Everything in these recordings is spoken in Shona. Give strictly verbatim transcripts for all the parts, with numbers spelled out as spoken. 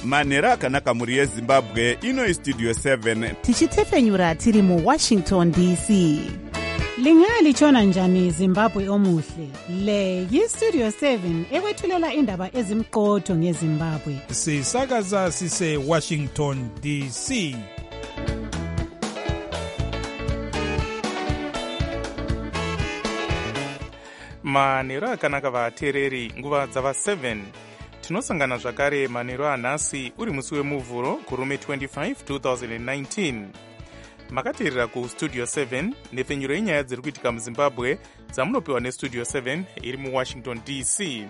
manhero akanaka mhuri yezimbabwe. Ino istudio seven tichitefenyura tiri muwashington D C. Lingalitshona njani Zimbabwe omuhle? Le yistudio seven ekwethulela indaba ezimqotho ngeZimbabwe. Sisakaza sise Washington D C. Manhero akanaka vateereri, nguva dzava seven. Tinosangana zvakare manhero anhasi uri musi wemuvhuro kurume twenty-five twenty nineteen. Makateerera kustudio seven nepfenyuro yenyaya dziri kuitika muZimbabwe dzamunopiwa nestudio seven iri muwashington D C.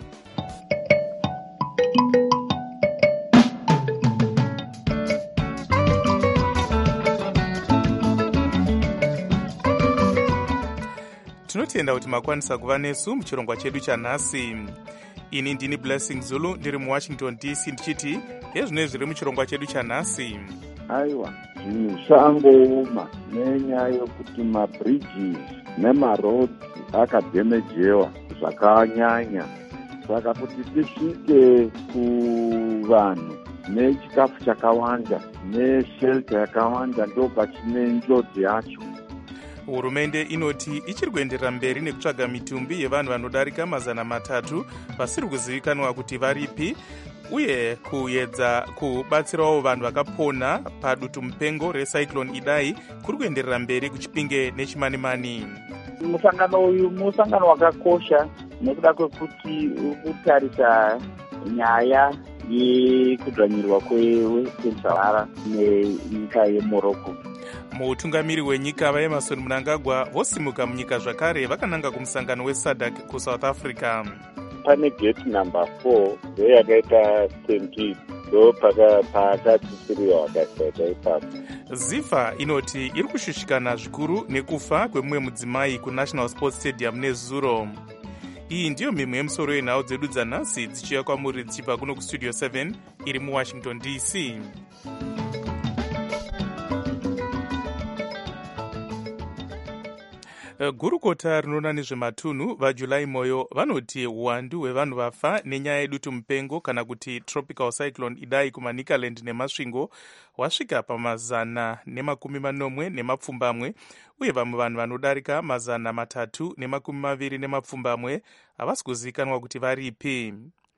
Tinotenda kuti makwanisa kuva nesu muchirongwa chedu chanhasi. Ini ndini Blessing Zulu ndiri muwashington D C ndichiti hezvino zviri muchirongwa chedu chanhasi. Aiwa, zvinhu zvangooma nenyaya yokuti mabridges nemaroads akadhemejewa zvakanyanya. Saka kuti tisvike kuvanhu nechikafu chakawanda neshelter yakawanda ndo pachine njodzi yacho. Hurumende inoti ichiri kuenderera mberi nekutsvaga mitumbi yevanhu vanodarika mazana matatu vasiri kuzivikanwa kuti varipi, uye kuedza kubatsirawo vanhu vakapona padutu mupengo recyclone Idai kuri kuenderera mberi kuchipinge nechimanimani. Musangano uyu musangano wakakosha nekuda kwekuti ukutarisa nyaya yekudzvanyirwa kwesahara nenyika yeMorocco. Mutungamiri wenyika vaEmerson Mnangagwa vosimuka munyika zvakare vakananga kumusangano weSADC kuSouth Africa. Pane gate number four yakaita stampede ndo pakatitsiriwa wakasaita ipapo. Zifa inoti iri kushushikana zvikuru nekufa kwemumwe mudzimai kuNational Sports Stadium nezuro. Iyi ndiyo mimwe yemusoro yenhau dzedu dzanhasi dzichiuya kwamuri dzichibva kuno kustudio seven iri muwashington D C. Gurukota rinoona nezvematunhu vaJulai Moyo vanoti uwandu hwevanhu vafa nenyaya yedutu mupengo kana kuti tropical cyclone Idai kumaNicaland nemasvingo wasvika pamazana nemakumi manomwe nemapfumbamwe, uye vamwe vanhu vanodarika mazana matatu nemakumi maviri nemapfumbamwe havasi kuzivikanwa kuti varipi.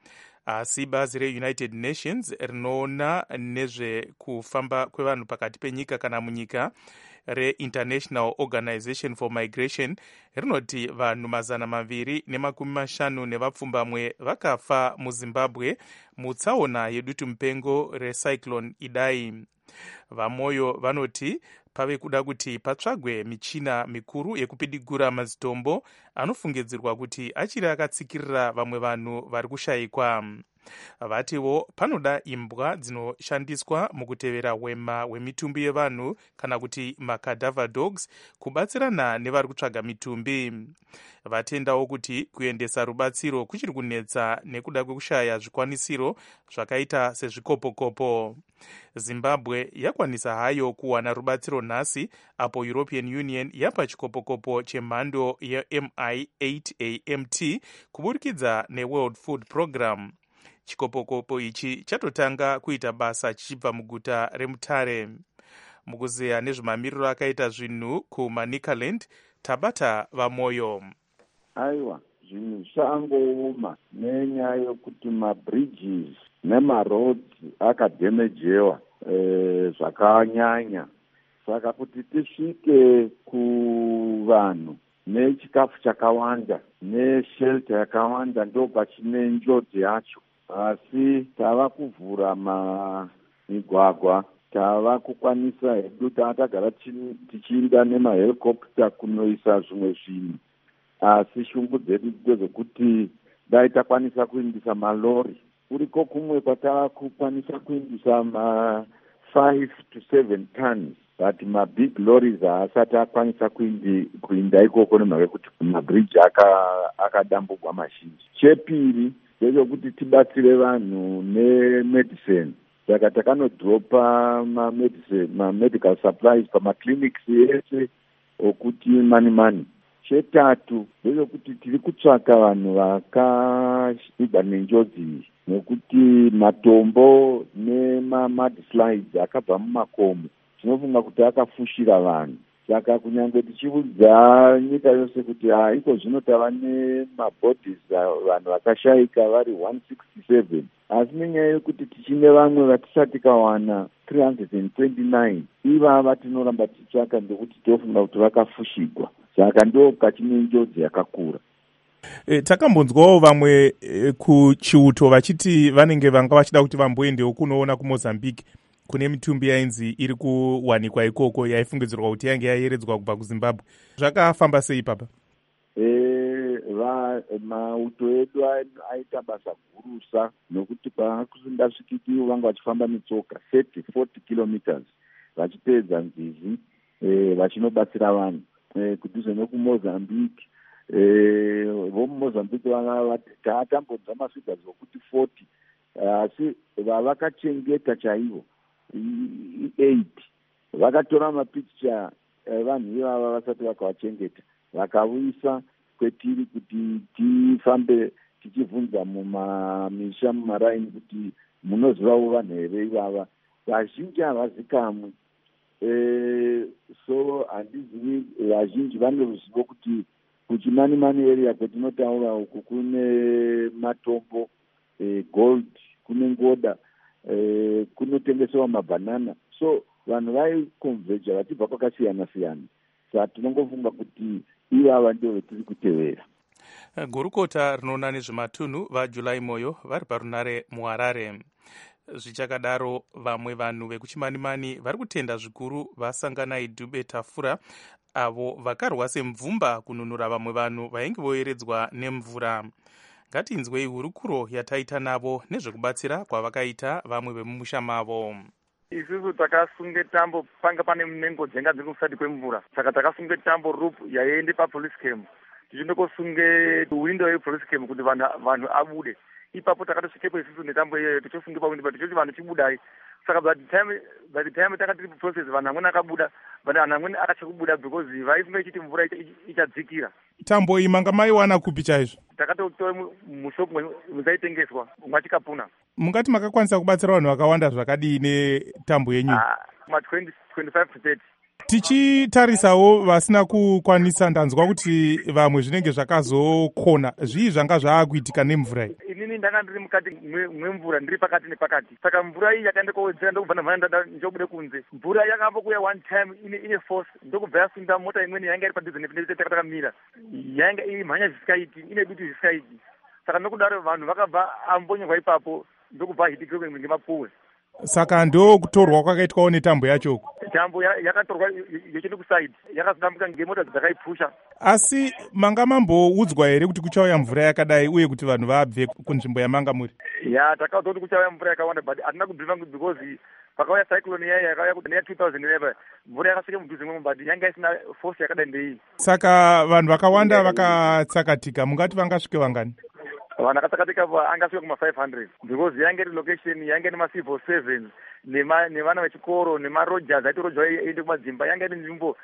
Asi bazi reUnited Nations rinoona nezvekufamba kwevanhu pakati penyika kana munyika reInternational Organization for Migration rinoti vanhu mazana maviri nemakumi mashanu nevapfumbamwe vakafa muZimbabwe mutsaona yedutu mupengo recyclone Idai. Vamoyo vanoti pave kuda kuti patsvagwe michina mikuru yekupidigura mazitombo anofungidzirwa kuti achiri akatsikirira vamwe vanhu vari kushayikwa. Vatiwo panoda imbwa dzinoshandiswa mukutevera hwema hwemitumbi yevanhu kana kuti macadaver dogs kubatsirana nevari kutsvaga mitumbi. Vatendawo kuti kuendesa rubatsiro kuchiri kunetsa nekuda kwekushaya zvikwanisiro zvakaita sezvikopokopo. Zimbabwe yakwanisa hayo kuwana rubatsiro nhasi apo European Union yapa chikopokopo chemhando yeM I eight A M T kuburikidza neWorld Food Program. Chikopokopo ichi chatotanga kuita basa chichibva muguta reMutare. Mukuzeya nezvemamiriro akaita zvinhu kumaNicaland, tabata vaMoyo. Aiwa, zvinhu zvangooma nenyaya yokuti mabridges nemaroads akadhemejewa e, zvakanyanya. Saka kuti tisvike kuvanhu nechikafu chakawanda neshelter yakawanda ndo pachine njodzi yacho. Asi tava kuvhura migwagwa, tava kukwanisa hedu tatagara tichienda nemahelicopter kunoisa zvimwe zvinhu. Asi shungu dzedu ndedzekuti dai takwanisa kuindisa malori. Kuriko kumwe kwatava kukwanisa kuindisa ma five to seven tons. But mabig lorries haasati akwanisa kuinda ikoko nemhaka yekuti mabridge akadambugwa mazhinji. Chepiri ndechekuti tibatsire vanhu nemedicine. Saka takanodropa ma-medical supplies pamaclinics ese okuti mani mani. Chetatu ndechekuti tiri kutsvaka vanhu vakaita nenjodzi iyi, nekuti matombo nemamudslides akabva mumakomo tinofunga kuti akafushira vanhu. Saka kunyange tichiudza nyika yose kuti iko zvino tava nemabodies vanhu vakashayika vari one sixty-seven, asi nenyaya yekuti tichine vamwe vatisati kawana three hundred twenty-nine, ivava tinoramba tichitsvaka ndekuti tofunga kuti vakafushigwa. Saka ndo kachine njodzi yakakura. E, takambonzwawo vamwe e, kuchiuto vachiti vanenge vanga vachida kuti vamboendewo kunoona kuMozambique kune mitumbi yainzi iri kuwanikwa ikoko yaifungidzirwa kuti yange yaieredzwa kubva kuZimbabwe. Zvakafamba sei papa? E, va, mauto edu aita basa gurusa, nokuti pakusindasvikiki vanga vachifamba netsoka thirty forty kilometers vachipedza nzizi e, vachinobatsira vanhu e, kudhuze nokuMozambique. E, vomuMozambique vanga vati tatambonzwa masvigasi okuti forty, asi vavakachengeta chaivo eight vakatora mapikicha vanhu ivava vasati vakavachengeta vakauyisa kwetiri kuti tifambe tichibvunza mumamisha mumaraini kuti munozivawo vanhu here ivava. Vazhinji havazikamwe, e, so handizivi vazhinji vane ruzivo kuti kuchimanimani area kwetinotaura uku kune matombo, e, gold, kune ngoda, e, kunotengesewa mabhanana. So vanhu vaikonveja vachibva kwakasiyana siyana. Saka tinongofunga kuti ivava ndio vetiri kutevera. Gurukota rinoona nezvematunhu vaJulai Moyo vari parunare muHarare. Zvichakadaro vamwe vanhu vekuchimanimani vari kutenda zvikuru vasangana Idube Tafura avo vakarwa semvumba kununura vamwe vanhu vainge voeredzwa nemvura. Ngatinzwei hurukuro yataita navo nezvekubatsira kwavakaita vamwe vemumusha mavo. Isusu takasunge tambo panga pane munengo dzenga dziri kusati kwemvura, saka takasunge tambo roop yaiende papolice camp tichinokosunge window yepolice camp kuti vanhu abude. Ipapo takatosvikepo isusu netambo iyoyo tichosunge pawindo tichoti vanhu chibudai. Saka by the time by the time takati process vanhu amweni akabuda, vanhu amweni akachakubuda because vaifunga ichiti mvura ichadzikira. Tambo iyi manga maiwana kupi chaizvo? Takatotora mushopu muzaitengeswa mwatikapuna. Mungati makakwanisa kubatsira vanhu vakawanda zvakadii netambo yenyu? Ah, ma twenty twenty-five to thirty. Tichitarisawo vasina kukwanisa, ndanzwa kuti vamwe zvinenge zvakazokona. Zvii zvanga zvaakuitika nemvura iyi? Inini ndanga ndiri mukati mwemvura, ndiri pakati nepakati. Saka mvura iyi yakaenda kowedzera ndokubva namhanya ndada ndobude kunze. Mvura yakambokuya one time ine ine force ndokubva yasunda mota imweni yanga iri padhuze nepinenge takakamira. Yanga iri mhanya zvisikaiti, ine dutu zvisikaiti. Saka nokudaro vanhu vakabva ambonyerwa ipapo ndokubva hitikirwe ngemapuwe. Saka ndo kutorwa kwakaitwawo netambo yacho. Tambo yakatorwa yochende kusaidi, yakazodambuka ngemota dzakaipusha. Asi manga mamboudzwa here kuti kuchauya mvura yakadai uye kuti vanhu vabve kunzvimbo yamanga muri? Ya, takaudzwa kuti kuchauya mvura yakawanda, but hatina kubvira because pakauya cyclone yaya yakauya kuti neya two thousand eleven mvura yakasvika mudhuze mwemo, but yanga isina force yakadai ndei. Saka vanhu vakawanda vakatsakatika, mungati vangasvike vangani? Vanhu akatsakatika angasvika kuma five hundred because yange iri location yange ine macivil seven nevana vechikoro nemarogers aiti rogers aende kumadzimba, yange iri nzvimbo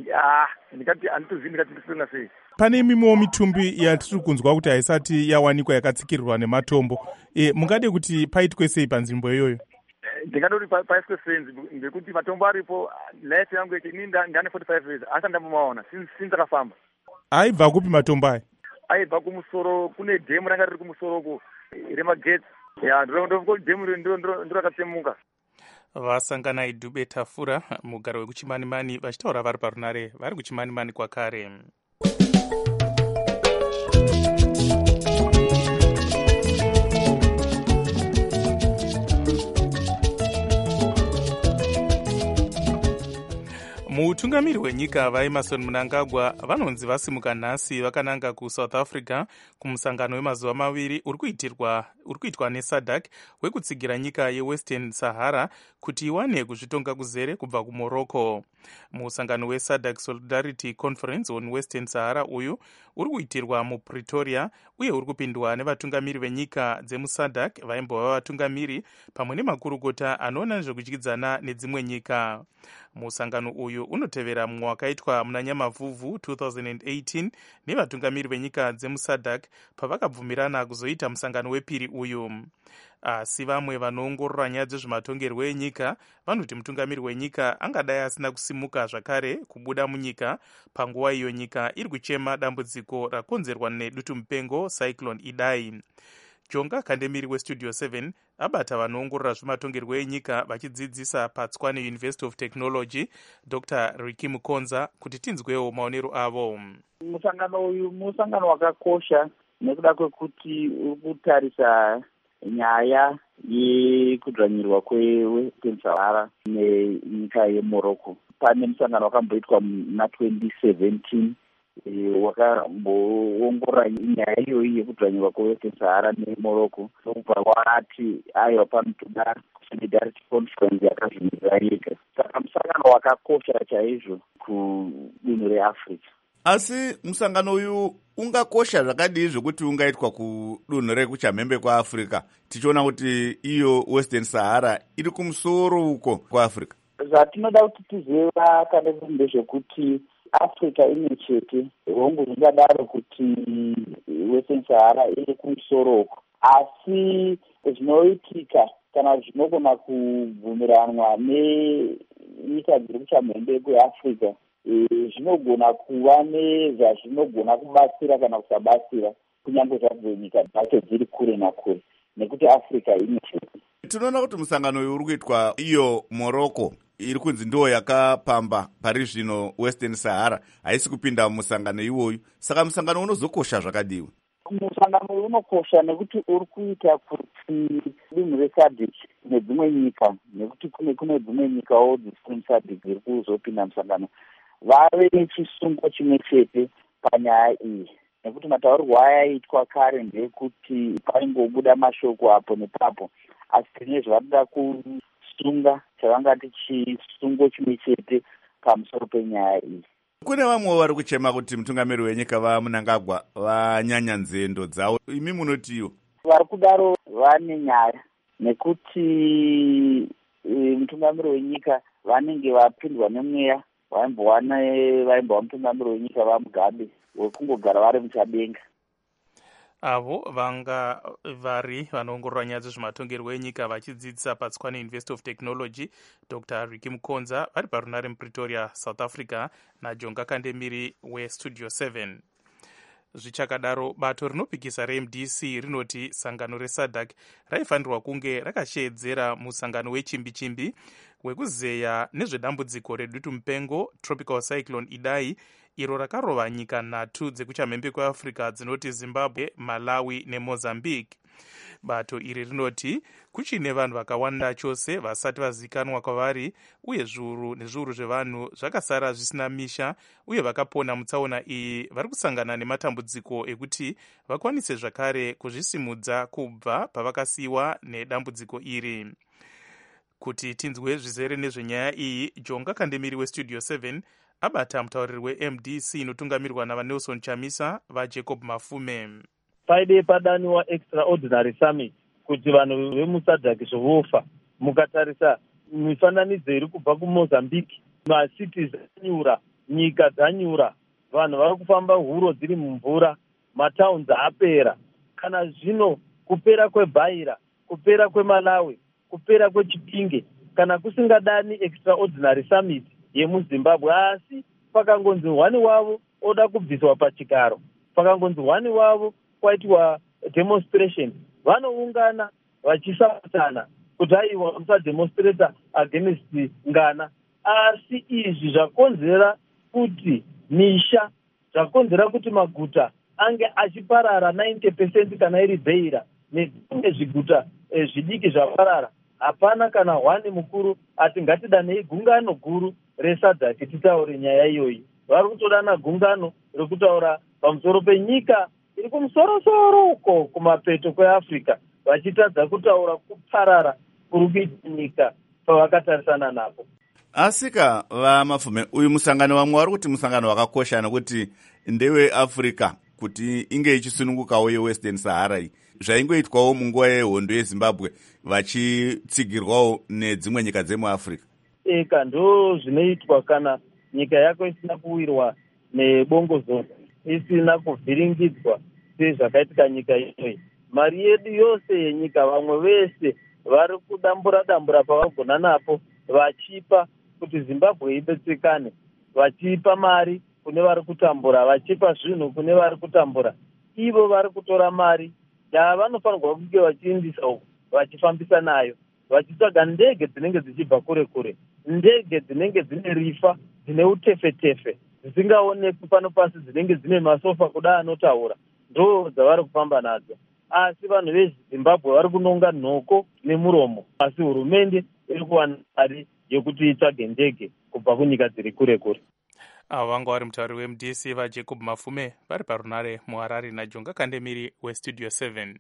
ndikati handitozivi ndikati ndisina sei. Pane imwewo mitumbi yatiri kunzwa kuti haisati yawanikwa yakatsikirirwa nematombo. E, mungade kuti paitwe sei panzvimbo iyoyo? Ndingadoti paiswe senzi ngekuti matombo aripo. Life yangu ini ndane forty-five years asi ndambomaona since akafamba. Aibva kupi matombo aya? Aibva kumusoro, kune dhemu ranga riri kumusoroko remagetsi. Ya, ndiro dhemu ndiro rakatsemuka. Vasangana Idube Tafura, mugaro wekuchimanimani, vachitaura vari parunare vari kuchimanimani kwakare. Mutungamiri wenyika vaEmmerson Mnangagwa vanonzi vasimuka nhasi vakananga kuSouth Africa kumusangano wemazuva maviri uri kuitirwa uri kuitwa nesadc wekutsigira nyika yewestern sahara kuti iwane kuzvitonga kuzere kubva kumorocco. Musangano wesadc solidarity conference on western sahara uyu uri kuitirwa mupretoria uye uri kupindwa nevatungamiri venyika dzemusadc vaimbova vatungamiri pamwe nemakurukota anoona nezvekudyidzana nedzimwe nyika. Musangano uyu unotevera mumwe wakaitwa muna Nyamavhuvhu two thousand eighteen nevatungamiri venyika dzemusadc pavakabvumirana kuzoita musangano wepiri uyu. Asi vamwe vanoongorora nyaya dzezvematongerwo enyika vanoti mutungamiri wenyika angadai asina kusimuka zvakare kubuda munyika panguva iyo nyika iri kuchema dambudziko rakonzerwa nedutu mupengo cyclone Idai. Jonga Kandemiri westudio seven abata vanoongorora zvematongerwo enyika vachidzidzisa paTswane University of Technology Doctor Ricky Mukonza kuti tinzwewo maonero avo. Musangano uyu musangano wakakosha nekuda kwekuti uri kutarisa nyaya yekudzvanyirwa kwesahara nenyika yeMorocco. Pane musangano wakamboitwa muna twenty seventeen wakamboongorora nyaya iyoyi yekudzvanyirwa kwesahara neMorocco ndokubva kwati aiwa panotoda solidarity conference yakazvimirira yega. Saka musangano wakakosha chaizvo kudunhu reAfrica. Asi musangano uyu ungakosha zvakadii zvokuti ungaitwa kudunhu rekuchamhembe kwaAfrica tichiona kuti iyo Western Sahara iri kumusoro uko kwaAfrica? Zvatinoda kuti tiziva kana ndezvekuti Africa imwe chete hongu zvingadaro kuti Western Sahara iri kumusoro uko, asi zvinoitika kana zvinogona kubvumiranwa nenyika dziri kuchamhembe kweAfrica zvinogona kuva nezvazvinogona kubatsira kana kusabatsira kunyange zvadzo nyika dzacho dziri kure nakure nekuti Africa imwe chete. Tinoona kuti musangano uyu uri kuitwa iyo Morocco iri kunzi ndiyo yakapamba pari zvino Western Sahara haisi kupinda musangano iwoyu, saka musangano unozokosha zvakadiwe? Musangano uyu unokosha nekuti uri kuita kuti dunhu reSADC nedzimwe nyika, nekuti kune kune dzimwe nyikawo dzisiri muSADC dziri kuzopinda musangano, vave nechisungo chimwe chete panyaya iyi, nekuti mataurirwo ayaitwa kare ndekuti paingobuda mashoko apo nepapo, asi tine zvavanoda kusunga chavangati chisungo chimwe chete pamusoro penyaya iyi. Kune vamwe vari kuchema kuti mutungamiri wenyika vaMnangagwa vanyanya nzendo dzavo, imi munotiwo? Vari kudaro vane nyaya, nekuti mutungamiri wenyika vanenge vapindwa nemweya vaimbowana vaimbova mutungamiri wenyika vaMugabe wekungogara vari muchadenga. Avo vanga vari vanoongorora nyaya dzezvematongerwo enyika vachidzidzisa paTswane University of Technology Doctor Ricky Mukonza vari parunare muPretoria, South Africa, naJonga Kandemiri westudio seven. Zvichakadaro, bato rinopikisa reM D C rinoti sangano reSADC raifanirwa kunge rakasheedzera musangano wechimbi-chimbi wekuzeya nezvedambudziko redutu mupengo tropical cyclone Idai iro rakarova nyika nhatu dzekuchamhembe kweAfrica dzinoti Zimbabwe, Malawi neMozambique. Bato iri rinoti kuchine vanhu vakawanda chose vasati vazikanwa kwavari uye zviuru nezviuru zvevanhu zvakasara zvisina misha uye vakapona mutsaona iyi vari kusangana nematambudziko ekuti vakwanise zvakare kuzvisimudza kubva pavakasiyiwa nedambudziko iri. Kuti tinzwe zvizere nezvenyaya iyi, Jonga Kandemiri westudio seven abata mutauriri weM D C inotungamirwa navaNelson Chamisa vaJacob Mafume. Paide padaniwa extraordinary summit kuti vanhu vemuSADC zvovofa. Mukatarisa mifananidzo iri kubva kuMozambique, masities anyura, nyika dzanyura, vanhu vari kufamba huro dziri mumvura, matowns apera. Kana zvino kupera kweBhaira, kupera kweMalawi, kupera kweChipinge, kana kusingadani extraordinary summit yemuZimbabwe, asi pakangonzi wani wavo oda kubviswa pachigaro, pakangonzi wani wavo kwaitwa demonstration, vanoungana vachisapotana kuti aiwa musademonstrata against ngana. Asi izvi zvakonzera kuti misha, zvakonzera kuti maguta ange achiparara ninety percent kana iri Beira nezvimwe zviguta eh, zvidiki zvaparara. Hapana kana hwani mukuru ati ngatidanei gungano guru reSADC titaure nyaya iyoyi. Vari kutodana gungano rekutaura pamusoro penyika iri kumusoro-soro uko kumapeto kweAfrica, vachitadza kutaura kuparara kuri kuita nyika pavakatarisana napo. Asika vamapfume, uyu musangano vamwe vari kuti musangano wakakosha nekuti ndewe Africa kuti inge ichisunungukawo yeWestern Sahara iyi. Zvaingoitwawo munguva yehondo yeZimbabwe vachitsigirwawo nedzimwe nyika dzemuAfrica. Eka ndo zvinoitwa kana nyika yako isina kuwirwa nebongozozo, isina kuvhiringidzwa sezvakaitika nyika inoyi. Mari yedu yose yenyika vamwe vese vari kudambura dambura pavagona napo vachipa kuti Zimbabwe ibetsekane, vachipa mari kune vari kutambura, vachipa zvinhu kune vari kutambura. Ivo vari kutora mari yavanofanirwa kunge vachiindisa uko vachifambisa nayo, vachitsvaga ndege dzinenge dzichibva kure kure, ndege dzinenge dzine rifa, dzine utefetefe, dzisingaonekwi pano pasi, dzinenge dzine masofa kuda anotaura, ndo dzavari kufamba nadzo. Asi vanhu veZimbabwe vari kunonga nhoko nemuromo, asi hurumende iri kuwana mari yekuti itsvage ndege kubva kunyika dziri kure kure. Avo vanga vari mutauri weM D C vaJacob Mafume vari parunare muHarare naJonga Kandemiri weStudio seven.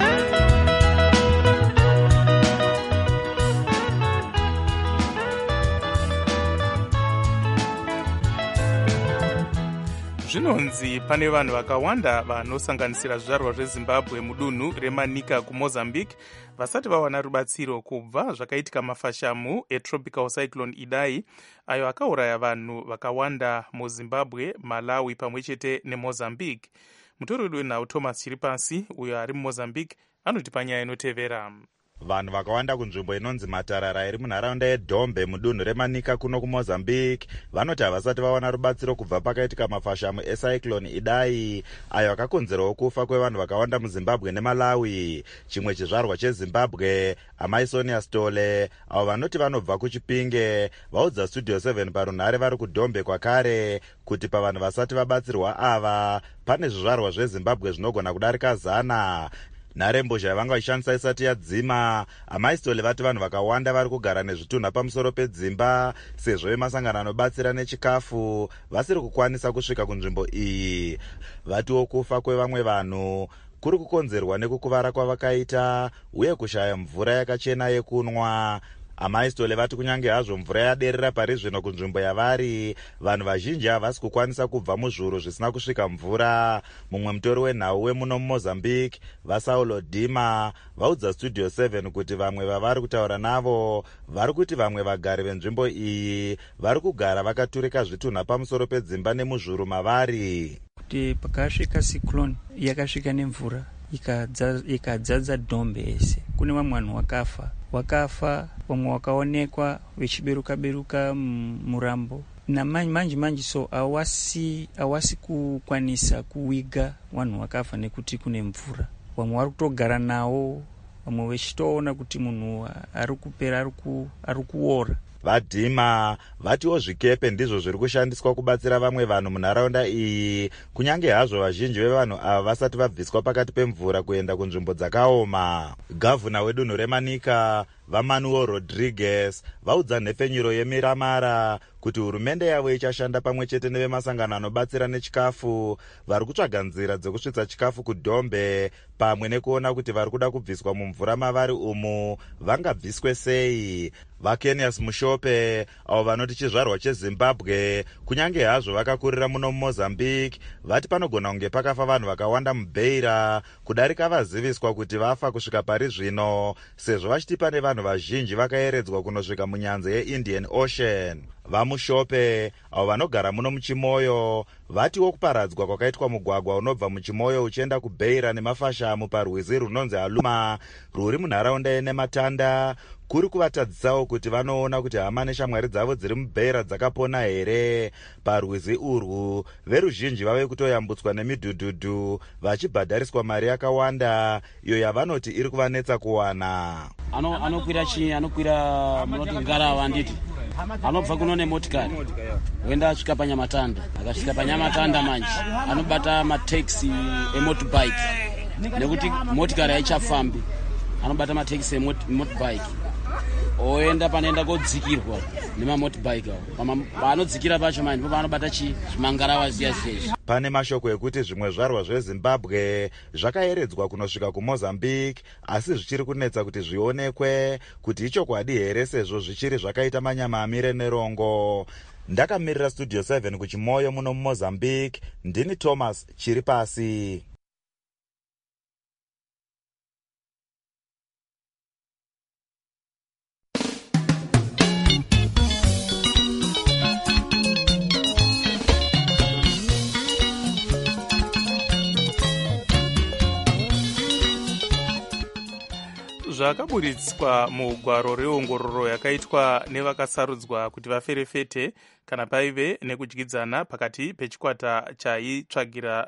Zvinonzi pane vanhu vakawanda vanosanganisira zvizvarwa zveZimbabwe mudunhu reManica kuMozambique vasati vawana rubatsiro kubva zvakaitika mafashamu etropical cyclone Idai ayo akauraya vanhu vakawanda muZimbabwe, Malawi pamwe chete neMozambique. Mutori wedu wenhau Thomas Chiripasi uyo ari muMozambique anoti panyaya inotevera. Vanhu vakawanda kunzvimbo inonzi Matarara iri munharaunda yeDombe mudunhu reManica kuno kuMozambique vanoti havasati vawana rubatsiro kubva pakaitika mafashamu ecyclone Idai ayo akakonzerawo kufa kwevanhu vakawanda muZimbabwe neMalawi. Chimwe chizvarwa cheZimbabwe, amai Sonia Stole, avo vanoti vanobva kuChipinge, vaudza Studio seven parunhare vari kuDombe kwakare kuti pavanhu vasati vabatsirwa ava pane zvizvarwa zveZimbabwe zvinogona kudarika zana. Nharembozha yavanga vaishandisa isati yadzima, amai Stole vati vanhu vakawanda vari kugara nezvitunha pamusoro pedzimba sezvo vemasangano anobatsira nechikafu vasiri kukwanisa kusvika kunzvimbo iyi. Vatiwo kufa kwevamwe vanhu kuri kukonzerwa nekukuvara kwavakaita uye kushaya mvura yakachena yekunwa. Amai Stole vati kunyange hazvo mvura yaderera pari zvino kunzvimbo yavari, vanhu vazhinji havasi kukwanisa kubva muzvuru zvisina kusvika mvura. Mumwe mutori wenhau wemuno muMozambique, vaSaulo Dima, vaudza Studio seven kuti vamwe vavari kutaura navo vari kuti vamwe vagari venzvimbo iyi vari kugara vakaturika zvitunha pamusoro pedzimba nemuzvuru mavari. Kuti pakasvika cyclone yakasvika nemvura ikadzadza Dombe ese, kune vamwe vanhu vakafa wakafa vamwe wakaonekwa vechiberuka beruka murambo na manji manji, so awasi awasi kukwanisa kuwiga vanhu vakafa nekuti kune mvura. Vamwe vari kutogara nawo, vamwe vechitoona kuti munhu ari kupera ari kuora. Vadhima vatiwo zvikepe ndizvo zviri kushandiswa kubatsira vamwe vanhu munharaunda iyi, kunyange hazvo vazhinji vevanhu ava vasati vabviswa pakati pemvura kuenda kunzvimbo dzakaoma. Gavhuna wedunhu reManica vaManuel Rodriguez vaudza nhefenyuro yeMiramara kuti hurumende yavo ichashanda pamwe chete nevemasangano anobatsira nechikafu vari kutsvaga nzira dzekusvitsa chikafu kuDombe pamwe nekuona kuti vari kuda kubviswa mumvura mavari umu vangabviswe sei. VaKenias Mushope avo vanoti chizvarwa cheZimbabwe kunyange hazvo vakakurira muno muMozambique vati panogona kunge pakafa vanhu vakawanda muBeira kudarika vaziviswa kuti vafa kusvika pari zvino, sezvo vachiti pane vanhu vazhinji vakaeredzwa kunosvika munyanza yeIndian Ocean. VaMushope avo vanogara muno muChimoyo vatiwo kuparadzwa kwakaitwa mugwagwa unobva muChimoyo uchienda kuBeira nemafashamu parwizi runonzi Aluma rwuri munharaunda yeNematanda kuri kuvatadzisawo kuti vanoona kuti hama neshamwari dzavo dziri muBeira dzakapona here. Parwizi urwu veruzhinji vave kutoyambutswa nemidhudhudhu vachibhadhariswa mari yakawanda iyo yavanoti iri kuvanetsa kuwana. Anokwira chi anokwira munoti Ngarava nditi anobva kuno nemotikari wenda asvika paNyamatanda, akasvika paNyamatanda manje anobata mataxi emotorbike nekuti motikari haichafambi, anobata mataxi emotorbike oenda panoenda kodzikirwa nemamotobike avo. Paanodzikira pacho mani paanobata chi zvimangarawa ziya ziya. Pane mashoko ekuti zvimwe zvarwa zveZimbabwe zvakayeredzwa kunosvika kuMozambique, asi zvichiri kunetsa kuti zvionekwe kuti ichokwadi here sezvo zvichiri zvakaita manyama amire nerongo. Ndakamirira Studio seven kuchimoyo muno muMozambique, ndini Thomas Chiripasi. Zvakaburitswa mugwaro reongororo yakaitwa nevakasarudzwa kuti vaferefete kana paive nekudyidzana pakati pechikwata chaitsvagira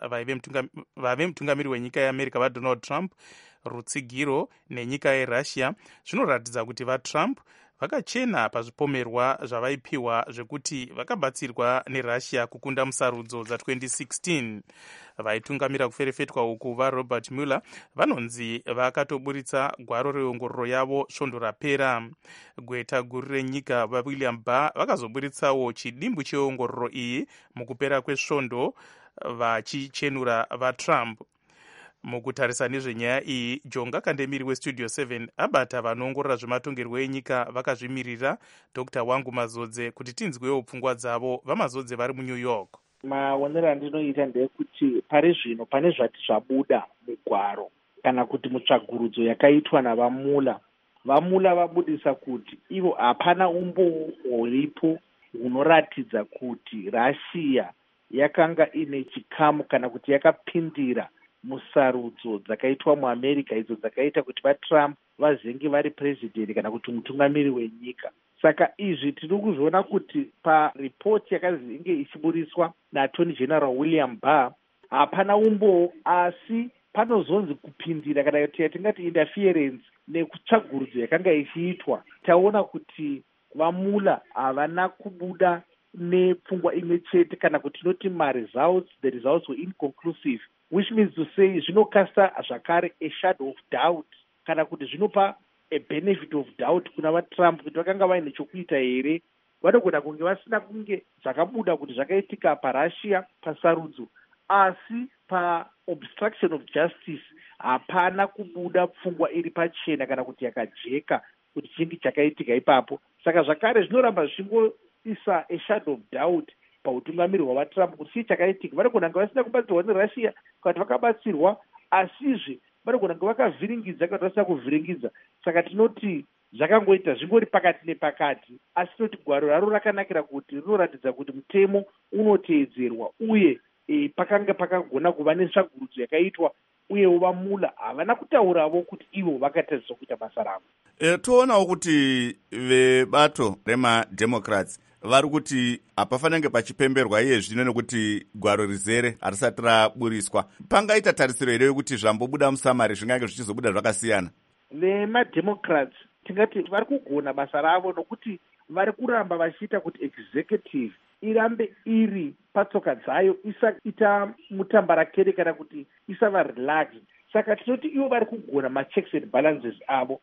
vaive mutungamiri wenyika yeAmerica vaDonald Trump rutsigiro nenyika yeRussia zvinoratidza kuti vaTrump vakachena pazvipomerwa zvavaipiwa zvekuti vakabatsirwa neRussia kukunda musarudzo dza twenty sixteen. Vaitungamira kuferefetwa uku vaRobert Mueller vanonzi vakatoburitsa gwaro reongororo yavo svondo rapera. Gweta guru renyika vaWilliam Barr vakazoburitsawo chidimbu cheongororo iyi mukupera kwesvondo vachichenura vaTrump. Mukutarisa nezvenyaya iyi, Jonga Kandemiri weStudio seven abata vanoongorora zvematongerwo enyika vakazvimirira Doctor Wangu Mazodze kuti tinzwewo pfungwa dzavo. VaMazodze vari muNew York. Maonero andinoita ndeyekuti pari zvino pane zvati zvabuda mugwaro kana kuti mutsvagurudzo yakaitwa navaMueller. VaMueller vabudisa kuti ivo hapana umbo huripo hunoratidza kuti Russia yakanga ine chikamu kana kuti yakapindira musarudzo dzakaitwa muAmerica idzo dzakaita kuti vaTrump vazenge vari president kana kuti mutungamiri wenyika. Saka izvi tiri kuzviona kuti paripoti yakazi inge ichiburiswa naAttorney General William Barr hapana umbo, asi panozonzi kupindira kana kuti yatingati interference nekutsvagurudzo yakanga ichiitwa. Taona kuti vaMueller havana kubuda nepfungwa imwe chete kana kuti tinoti ma-results, the results were inconclusive, which means to say zvinokasta zvakare a shadow of doubt kana kuti zvinopa a benefit of doubt kuna vaTrump kuti vakanga vaine chokuita here. Vanogona kunge vasina kunge zvakabuda kuti zvakaitika paRussia pasarudzo, asi paobstruction of justice hapana kubuda pfungwa iri pachena kana kuti yakajeka kuti chingi chakaitika ipapo. Saka zvakare zvinoramba zvichingoisa a shadow of doubt pautungamiri hwavaTrump kuti chii chakaitika. Vanogona kunge vasina kubatsirwa neRussia kuti vakabatsirwa, asizve vanogona kunge vakavhiringidza kuti vasina kuvhiringidza. Saka tinoti zvakangoita zvingori pakati nepakati, asi tinoti gwaro raro rakanakira kuti rinoratidza kuti mutemo unoteedzerwa uye e, pakanga pakagona kuva netsvagurudzo yakaitwa, uyewo vaMueller havana kutaurawo kuti ivo vakatariswa kuita basa ravo. E, toonawo kuti vebato remademocrats vari kuti hapafanenge pachipemberwa iye zvino nekuti gwaro rizere harisati raburiswa. Pangaita tarisiro here yokuti zvambobuda musamari zvingange zvichizobuda zvakasiyana? VeMademocrats tingati vari kugona basa ravo nokuti vari kuramba vachiita kuti executive irambe iri patsoka dzayo, isaita mutambarakere kana kuti isava relax. Saka tinoti ivo vari kugona machecks and balances avo.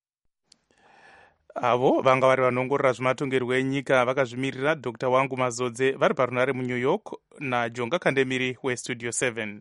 Avo vanga vari vanoongorora zvematongerwo enyika vakazvimirira Doctor Wangu Mazodze vari parunare muNew York naJonga Kandemiri weStudio seven.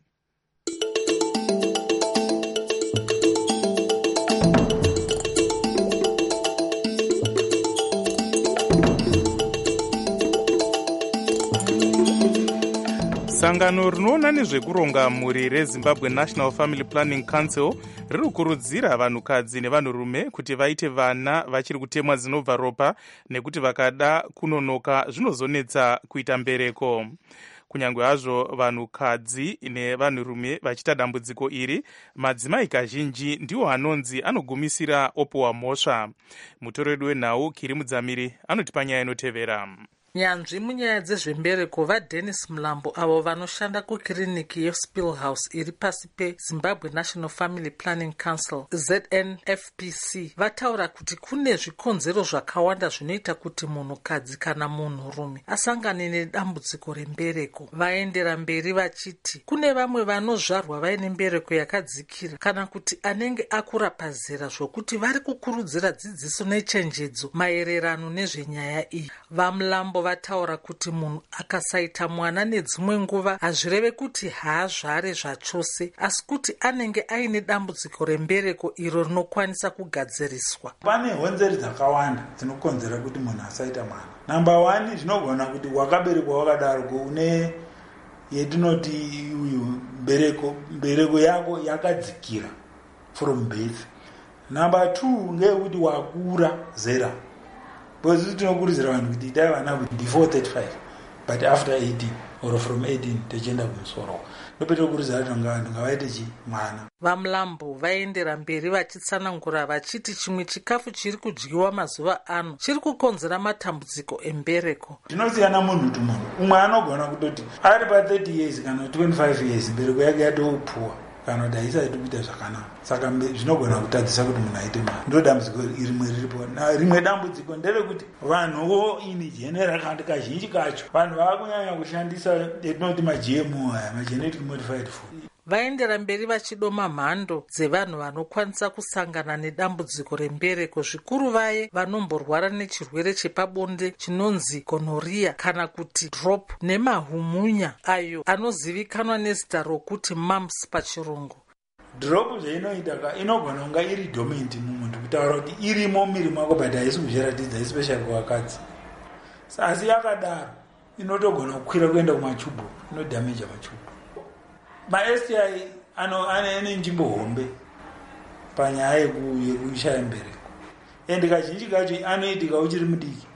Sangano rinoona nezvekuronga mhuri reZimbabwe National Family Planning Council riri kukurudzira vanhukadzi nevanhurume kuti vaite vana vachiri kutemwa dzinobva ropa nekuti vakada kunonoka zvinozonetsa kuita mbereko. Kunyange hazvo vanhukadzi nevanhurume vachiita dambudziko iri, madzimai kazhinji ndiwo anonzi anogumisira opiwa mhosva. Mutori wedu wenhau Kiri Mudzamiri anoti panyaya inotevera. nyanzvi munyaya dzezvembereko vaDennis Mulambo avo vanoshanda kukiriniki yeSpillhouse iri pasi peZimbabwe National Family Planning Council Z N F P C vataura kuti kune zvikonzero zvakawanda zvinoita kuti munhukadzi kana munhurume asangane nedambudziko rembereko. Vaendera mberi vachiti kune vamwe vanozvarwa vaine mbereko yakadzikira kana kuti anenge akura pazera zvokuti vari kukurudzira dzidziso nechenjedzo maererano nezvenyaya iyi. VaMulambo vataura kuti munhu akasaita mwana nedzimwe nguva hazvireve kuti haazvare zvachose, asi kuti anenge aine dambudziko rembereko iro rinokwanisa kugadziriswa. Pane honzeri dzakawanda dzinokonzera kuti munhu asaita mwana. Namba wani, zvinogona kuti wakaberekwa wakadaro une yetinoti uyu mbereko mbereko yako yakadzikira from birth. Namba two ngeyekuti wakura zera. Because tinokurudzira vanhu kuti itai vana before thirty-five but after eighteen or from eighteen tichienda kumusoro. Ndopete kukurudzira kuti vanhu ngavaite chimwana. VaMulambo vaendera mberi vachitsanangura vachiti chimwe chikafu chiri kudyiwa mazuva ano chiri kukonzera matambudziko embereko. Zvinosiyana munhu to munhu. Umwe anogona kutoti ari pa thirty years kana twenty-five years mbereko yake yatopuwa kana kuti haisati kuita zvakanaka. Saka zvinogona kutadzisa kuti munhu aite mwana. Ndo dambudziko rimwe riripo. Rimwe dambudziko nderekuti vanhuwo ini general kandi kazhinji kacho vanhu vakunyanya kushandisa etinoti ma-G M O aya ma-genetic modified food. Vaendera mberi vachidoma mhando dzevanhu vanokwanisa kusangana nedambudziko rembereko, zvikuru vaye vanomborwara nechirwere chepabonde chinonzi gonorrhea kana kuti drop nemahumunya ayo anozivikanwa nezita rokuti mumps pachirungu. Drop zvainoita inogona kunga iri dormant mumunhu kutaura kuti irimo mumiri mako but haisi kuzviratidza especially kuvakadzi. Asi yakadaro inotogona kukwira kuenda kumachubu, inodhameja machubu. Ma-S T I ane nzvimbo hombe panyaya yekushaya mbereko, ende kazhinji kacho anoitika uchiri mudiki.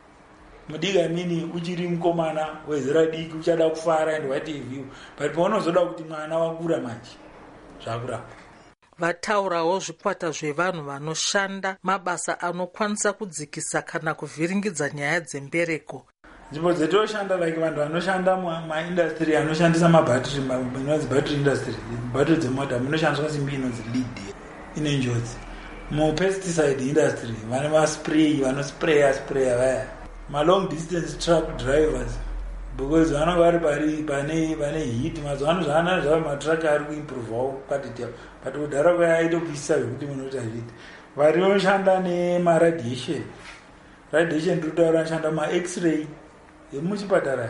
Mudiki amini uchiri mukomana wezera diki uchada kufara and what have you, but paunozoda kuti mwana wakura manje zvakurapa. Vataurawo zvikwata zvevanhu vanoshanda mabasa anokwanisa kudzikisa kana kuvhiringidza nyaya dzembereko. Nzvimbo dzetoshanda like vanhu vanoshanda maindustry anoshandisa mabhatiri, inonzi battery industry, bhatiri dzemota munoshandiswa simbi inonzi lead ine njodzi. Mupesticide industry vane maspray vanospraya spraya vaya, malong distance truck drivers because vanenge vari pari pane pane heat mazuva ano zvana zvava matruck ari kuimprovewo kwatiti but kudhara kwaya aitopisisa zvekuti munoti hazviti. Vari vanoshanda nemaradiation, radiation ndinotaura vanoshanda ma-x-ray yemuchipatara,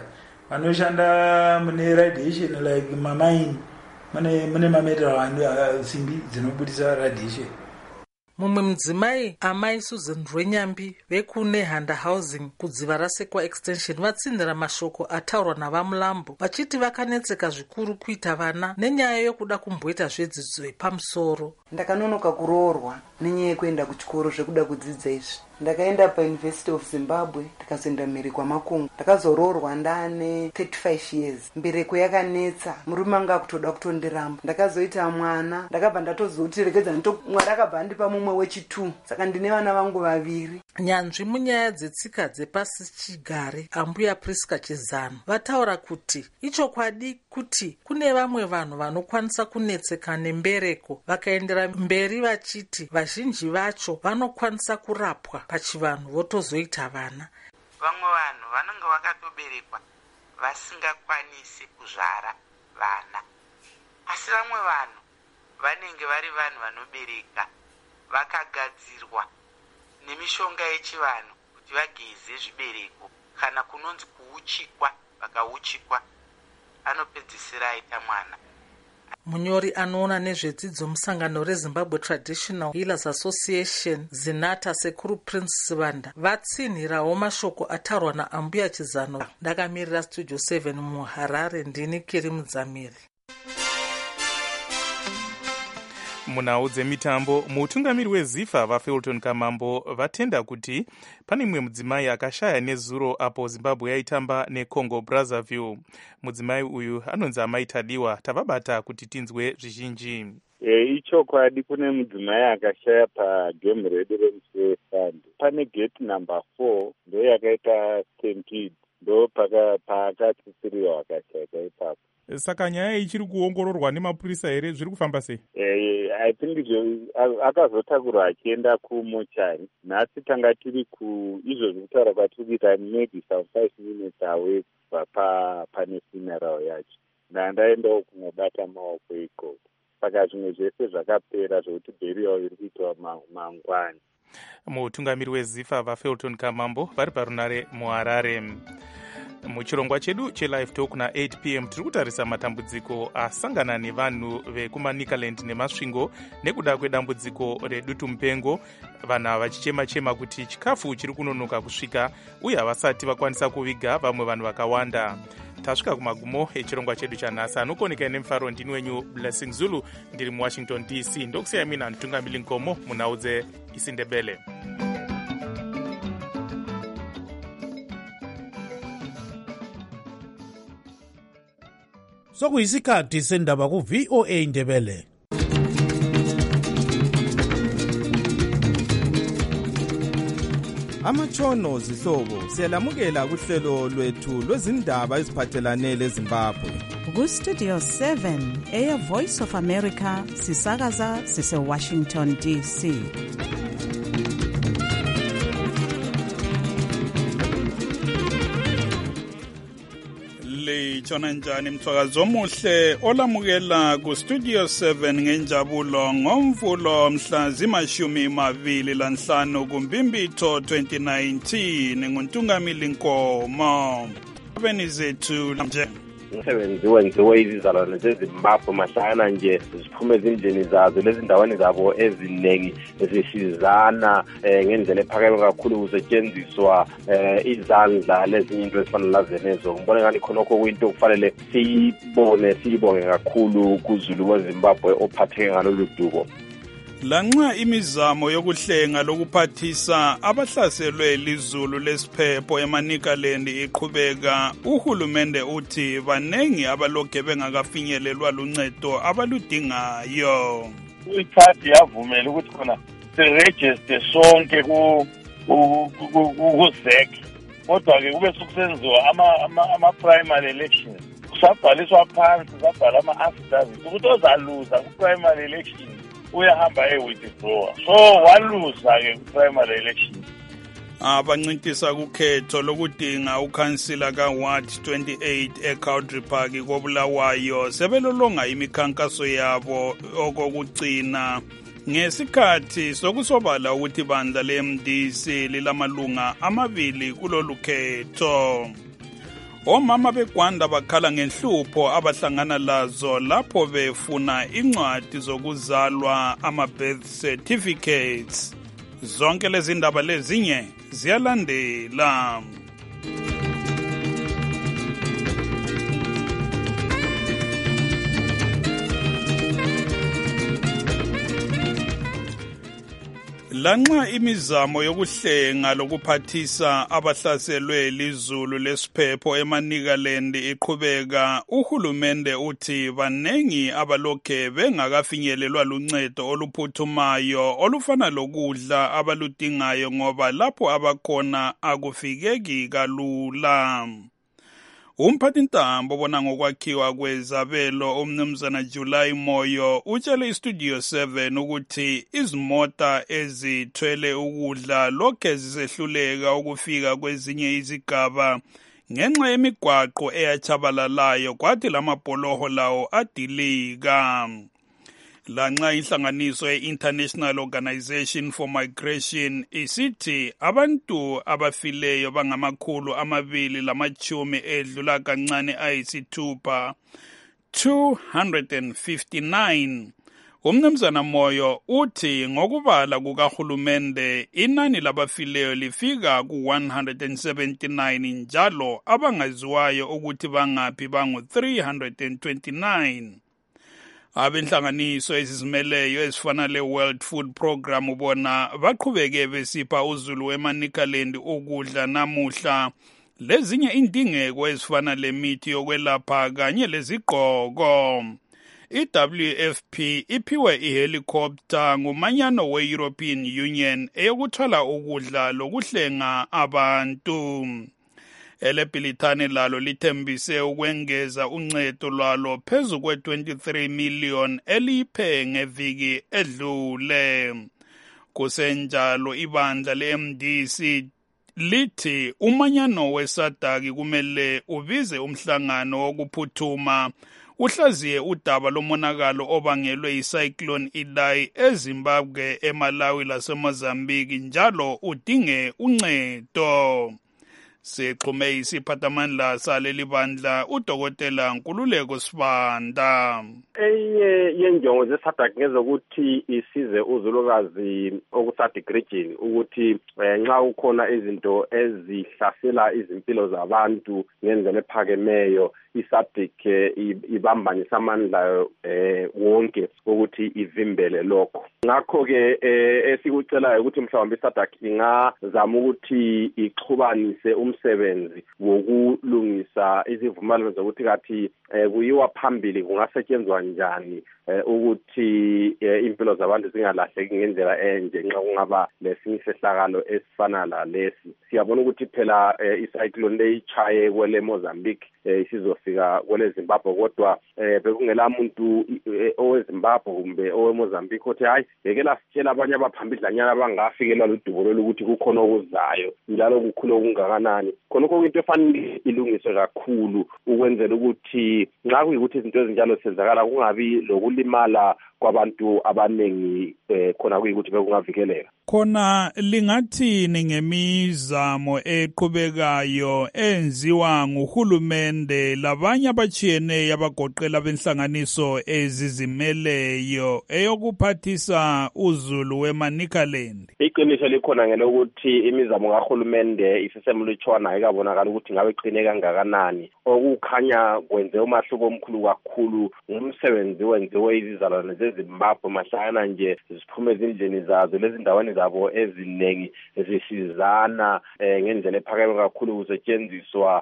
vanoshanda mune radiation like mamaini mune mune mametal simbi dzinobudisa radiation. Mumwe mudzimai amai Susan Rwenyambi vekune Handa Housing kudziva raSekwa Extension vatsindira mashoko ataurwa navaMulambo vachiti vakanetseka zvikuru kuita vana nenyaya yokuda kumboita zvedzidzo yepamusoro. Ndakanonoka kuroorwa nenyaya yekuenda kuchikoro zvekuda kudzidza izvi. Ndakaenda paUniversity of Zimbabwe ndikazoenda mhiri kwaMakungu. Ndakazoroorwa ndane thirty-five years. Mbereko yakanetsa, murume anga kutoda kutondiramba. Ndakazoita mwana, ndakabva ndatozoti rekedza Mwari akabva andipa mumwe wechitu. Saka ndine vana vangu vaviri. Nyanzvi munyaya dzetsika dzepasi chigare Ambuya Priska Chizano vataura kuti ichokwadi kuti kune vamwe vanhu vanokwanisa kunetseka nembereko, vakaendera mberi vachiti vazhinji vacho vanokwanisa kurapwa pachivanhu votozoita vana. Vamwe vanhu vanenge vakatoberekwa vasingakwanisi kuzvara vana, asi vamwe vanhu vanenge vari vanhu vanobereka vakagadzirwa nemishonga yechivanhu kuti vageze zvibereko kana kunonzi kuuchikwa, vakauchikwa anopedzisira aita mwana. Munyori anoona nezvedzidzo musangano reZimbabwe Traditional Healers Association Zinata Sekuru Prince Sivanda vatsinhirawo mashoko ataurwa naAmbuya Chizano. Ndakamirira Studio seven muHarare, ndini Kiri Mudzamiri. Munhau dzemitambo, mutungamiri wezifa vaFelton Kamambo vatenda kuti pane mumwe mudzimai akashaya nezuro apo Zimbabwe yaitamba neCongo Brazzaville. Mudzimai uyu anonzi Amai Tadiwa. Tavabata kuti tinzwe zvizhinji. E, ichokwadi kune mudzimai akashaya pagame redu reMusiwe Fund. Pane gate number four ndo yakaita stampede, ndo paakatsitsiriwa akashaya ipapo. Saka nyaya ichiri kuongororwa nemapurisa here, zviri kufamba sei? Eh, I think izvo akazotakurwa achienda kumochari. Nhasi tanga tiri ku izvo zvekutaura kwatiri kuita maybe some five minutes away pa pane funeral yacho. Ndandaendawo kunobata maoko ikoko. Saka zvimwe zvese zvakapera zvokuti burial iri kuitwa mangwani. Mutungamiri wezifa vaFelton Kamambo vari parunare muHarare. Muchirongwa chedu chelive talk na eight p m tiri kutarisa matambudziko asangana nevanhu vekumanikaland nemasvingo nekuda kwedambudziko redutu mupengo, vanhu vachichema-chema kuti chikafu chiri kunonoka kusvika uye havasati vakwanisa kuviga vamwe vanhu vakawanda. Tasvika kumagumo echirongwa chedu chanhasi. Anokoneka nemufaro ndini wenyu Blessing Zulu, ndiri muWashington D C. Ndokusiya mina Ntungamili Nkomo munhau dzeIsindebele. Sokuyisikhathi sendaba ku V O A Ndebele. Amatshono zihlobo siyalamukela kuhlelo lwethu lwezindaba eziphathelane leZimbabwe. Ku Studio seven eya Voice of America sisakaza sise Washington D C. Litshona njani mthwakazi omuhle olamukela ku Studio seven ngenjabulo ngomvulo mhla zimashumi mabili lanhlanu kuMbimbitho twenty nineteen nguNtungamili Nkomo. Abeni zethu nje umsebenzi wenziwe izizalwane zeZimbabwe mahlangana nje ziphume ezindlini zazo lezindaweni zabo eziningi zisizana ngendlela ephakeme kakhulu kusetshenziswa izandla lezinye into ezifana lazenezo. Ngibona ngani khonokho kuyinto kufanele siyibone siyibonge kakhulu kuZulu weZimbabwe ophatheke ngalolu dubo. Lanxa imizamo yokuhlenga lokuphathisa abahlaselwe lizulu lesiphepho eManikaland iqhubeka, uhulumende uthi banengi abalokhe bengakafinyelelwa luncedo abaludingayo. Ikhadi yavumela ukuthi khona siregister sonke ku ku Z E C, kodwa ke kube sokusenziwa ama ama primary elections, kusabhaliswa phansi sabhala ama affidavits ukuthi ozaluza ku primary elections uyahamba e-withdraw, so waluza ke ku-primary election. Abancintisa kukhetho lokudinga ukhansila ka-Ward twenty-eight eCountry Park koBulawayo sebelolonga imikhankaso yabo okokugcina ngesikhathi sokusobala ukuthi bandla le-M D C lilamalunga amabili kulolu khetho. Omama beGwanda bakhala ngenhlupho abahlangana lazo lapho befuna incwadi zokuzalwa ama-birth certificates. Zonke lezi ndaba lezinye ziyalandela. Lanxa imizamo yokuhlenga lokuphathisa abahlaselwe lizulu lesiphepho eManikaland iqhubeka, uhulumende uthi banengi abalokhe bengakafinyelelwa luncedo oluphuthumayo olufana lokudla abaludingayo ngoba lapho abakhona akufikeki kalula. Umphathintambo obona ngokwakhiwa kwezabelo umnumzana July Moyo utshele iStudio seven ukuthi izimota ezithwele ukudla lokhe zisehluleka ukufika kwezinye izigaba ngenxa yemigwaqo eyachabalalayo, kwathi lamabholoho lawo adilika. Lanxa inhlanganiso ye-International Organization for Migration isithi abantu abafileyo bangamakhulu amabili lamachumi edlula kancane ayisithupha, two hundred fifty-nine. Umnumzana Moyo uthi ngokubala kukahulumende inani labafileyo lifika ku one hundred seventy-nine njalo abangaziwayo ukuthi bangaphi bangu three hundred twenty-nine. Abenhlanganiso ezizimeleyo ezifana le-World Food Program ubona baqhubeke besipha uZulu weManicaland ukudla namuhla lezinye indingeko ezifana lemithi yokwelapha kanye lezigqoko. I-W F P iphiwe ihelicopter ngumanyano we-European Union eyokuthwala ukudla lokuhlenga abantu. Elebhilithane lalo lithembise ukwengeza uncedo lwalo phezu kwe-twenty-three million eliphe ngeviki edlule. Kusenjalo ibandla le-M D C lithi umanyano wesadaki kumele ubize umhlangano wokuphuthuma uhlaziye udaba lomonakalo obangelwe icyclone Idai eZimbabwe, eMalawi laseMozambique njalo udinge uncedo. Sixhume isiphathamandla saleli bandla udokotela Nkululeko Sibanda. Enye yenjongo zesadaki ngezokuthi isize uzulukazi okuSADC region ukuthi nxa ukhona izinto ezihlasela izimpilo zabantu ngendlela ephakemeyo iSADC ibambanisa amandla eh wonke ukuthi ivimbele lokho. Ngakho ke esikucelayo ukuthi mhlawumbe iSADC ingazama ukuthi ixhubanise umsebenzi wokulungisa izivumelwano zokuthi kathi kuyiwa phambili kungasetshenzwa njani ukuthi impilo zabantu zingalahleki ngendlela enje nxa kungaba lesinye sehlakalo esifana la lesi. Siyabona ukuthi phela icyclone leyichaye kwele Mozambique isizofika kwele Zimbabwe kodwa bekungela muntu oweZimbabwe kumbe oweMozambique othi hayi beke lasitshela abanye abaphambidlanyana abangafikelwa ludubo lokuthi kukhona okuzayo njalo kukhulu okungakanani. Khonokho into efanele ilungiswe kakhulu ukwenzela ukuthi nxa kuyikuthi izinto ezinjalo senzakala kungabi lokulimala kwabantu abanengi khona kuyikuthi bekungavikeleka. Khona lingathini ngemizamo eqhubekayo enziwa nguhulumende labanye abatshiyeneyo abagoqela benhlanganiso ezizimeleyo eyokuphathisa uZulu weManicaland? Iqiniso likhona ngelokuthi imizamo kahulumende isisemlutshwana ayikabonakala ukuthi ngabe iqine kangakanani. Okukhanya kwenze umahluko omkhulu kakhulu ngumsebenzi wenziwe izizalwane zeZimbabwe mahlangana nje ziphume ezindleni zazo lezi ndaweni zabo ezinengi zisizana ngendlela ephakeme kakhulu kusetshenziswa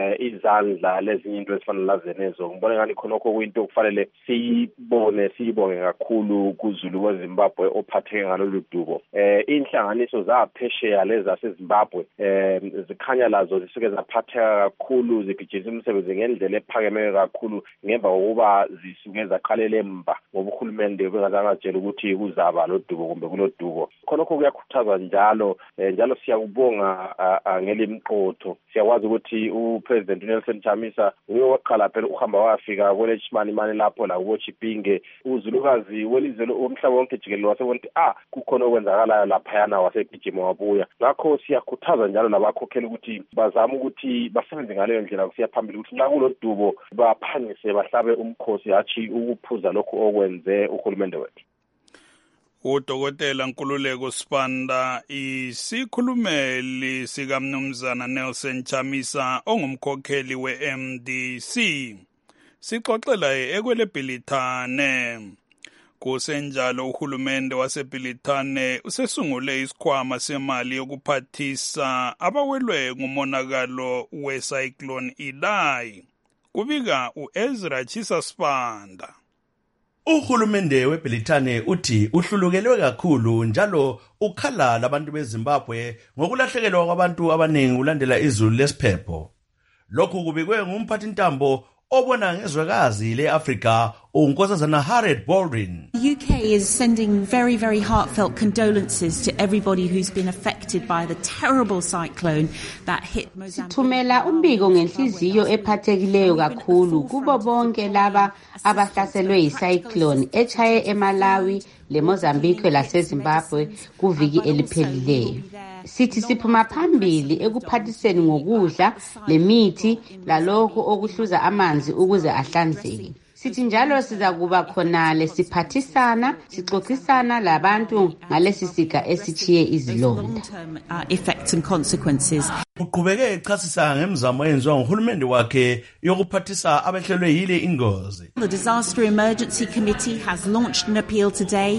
izandla lezinye into ezifana lazenezo. Ngibona ngani khonokho kuyinto okufanele siyibone siyibonge kakhulu kuZulu weZimbabwe ophatheke ngalolu dubo. Inhlanganiso zaphesheya lezi zaseZimbabwe zikhanya lazo zisuke zaphatheka kakhulu zigijisa umsebenzi ngendlela ephakeme kakhulu ngemva kokuba zisuke zaqalela emba ngoba uhulumende bengazangatshela ukuthi kuzaba lo dubo kumbe kulo dubo. Khonokho kuyakhuthaza njalo njalo siyakubonga ngelimqotho. Siyakwazi ukuthi uPresident Nelson Chamisa uyaqala phela uhamba wafika kwele Chimanimani lapho la kuBochipinge uzulukazi welizwe omhlaba wonke jikelele wasebona ukuthi ah kukhona okwenzakalayo lapha yana wasegijima wabuya. Ngakho siyakhuthaza njalo labakhokheli ukuthi bazama ukuthi basebenze ngaleyo ndlela kusiya phambili ukuthi nxa kulo dubo baphangise bahlabe umkhosi hathi ukuphuza lokho okwenze uhulumende wethu. Udokotela Nkululeko Sibanda isikhulumeli sikamnumzana Nelson Chamisa ongumkhokheli we-M D C. Sixoxela ekwelebhilithane. Kusenjalo uhulumende wasebhilithane usesungule isikhwama semali yokuphathisa abawelwe ngumonakalo wecyclone Idai. Kubika uEzra Chisa Sibanda. Uhulumende weBhilithane uthi uhlulukelwe kakhulu njalo ukhala labantu beZimbabwe ngokulahlekelwa kwabantu abaningi ulandela izulu lesiphepho. Lokhu kubikwe ngumphathintambo obona ngezwekazi le-Afrika uNkosazana Harriet Baldwin. The U K is sending very, very heartfelt condolences to everybody who's been affected by the terrible cyclone that hit Mozambique. Sithumela umbiko ngenhliziyo ephathekileyo kakhulu kubo bonke laba abahlaselwe yicyclone echaye eMalawi leMozambique laseZimbabwe kuviki eliphelileyo. Sithi siphuma phambili ekuphathiseni ngokudla lemithi lalokho okuhluza amanzi ukuze ahlanzeke. sithi njalo siza kuba khonale siphathisana sixoxisana labantu ngalesi siga esichiye izilonda. Uqhubeke echasisa ngemizamo eyenziwa nguhulumende wakhe yokuphathisa abehlelwe yile ingozi. The Disaster Emergency Committee has launched an appeal today.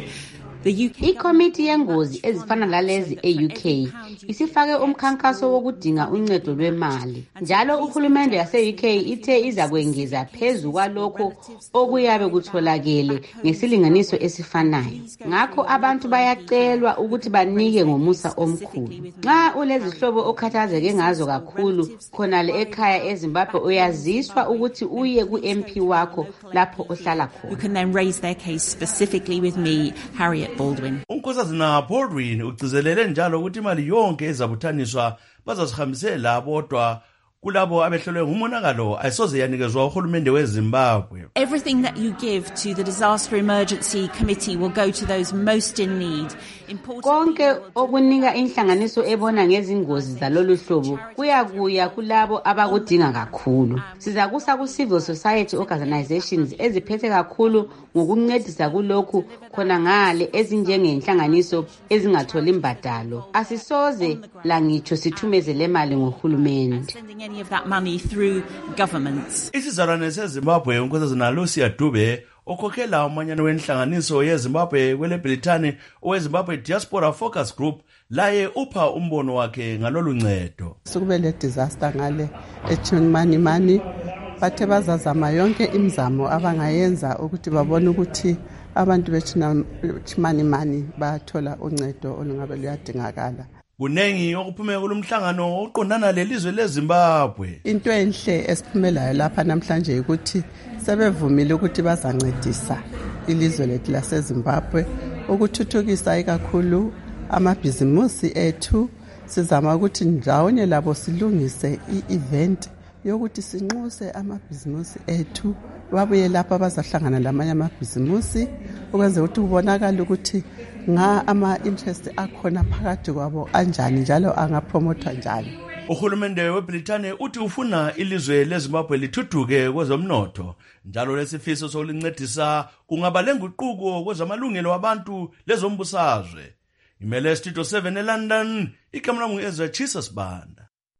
Ikomiti yengozi ezifana lalezi e-U K isifake umkhankaso wokudinga uncedo lwemali. Njalo uhulumende yase-U K ithe iza kwengeza phezu kwalokho okuyabe kutholakele ngesilinganiso esifanayo. Ngakho abantu bayacelwa ukuthi banike ngomusa omkhulu. Nxa ulezihlobo okhathazeke ngazo kakhulu khonale ekhaya eZimbabwe uyaziswa ukuthi uye ku-M P wakho lapho ohlala khona. You can then raise their case specifically with me, Harriet Baldwin. Unkosazana Baldwin ugcizelele njalo ukuthi imali yonke ezabuthaniswa bazasihambisela bodwa kulabo abehlelwe ngumonakalo ayisoze yanikezwa uhulumende weZimbabwe. Everything that you give to the Disaster Emergency Committee will go to those most in need. Konke okunika inhlanganiso ebona ngezingozi zalolu hlobo kuyakuya kulabo abakudinga kakhulu. Sizakusa ku civil society organizations eziphethe kakhulu ngokuncedisa kulokhu khona ngale ezinjengenhlanganiso ezingatholi imbadalo. Asisoze la ngitsho sithumezele imali ngohulumende. Of that money through governments. Isizalwane seZimbabwe unkosazana Lucia Dube okhokhela umanyano wenhlanganiso yeZimbabwe kwele Britane oweZimbabwe Diaspora Focus Group laye upha umbono wakhe ngalolu ncedo. Sukube le disaster ngale eChimani Mani bathe bazazama yonke imizamo abangayenza ukuthi babone ukuthi abantu beChimani Mani bathola uncedo olungabe luyadingakala. Kunengi okuphume kulomhlangano oqondana lelizwe leZimbabwe. Into enhle esiphumelayo lapha namhlanje ukuthi sebevumile ukuthi bazancedisa ilizwe lethu laseZimbabwe ukuthuthukisa ikakhulu amabhizimusi ethu. Sizama ukuthi ndawonye labo silungise i-event yokuthi sinxuse amabhizimusi ethu babuye lapha bazahlangana lamanye amabhizimusi ukwenza ukuthi kubonakala ukuthi nga ama-interest akhona phakathi kwabo anjani njalo angapromotwa njani. Uhulumende weBritane uthi ufuna ilizwe leZimbabwe lithuthuke kwezomnotho njalo lesifiso sokulincedisa kungaba lenguquko kwezamalungelo wabantu lezombusazwe. Imele Studio seven eLondon, ikamela ngu-Ezra Jesus Banda.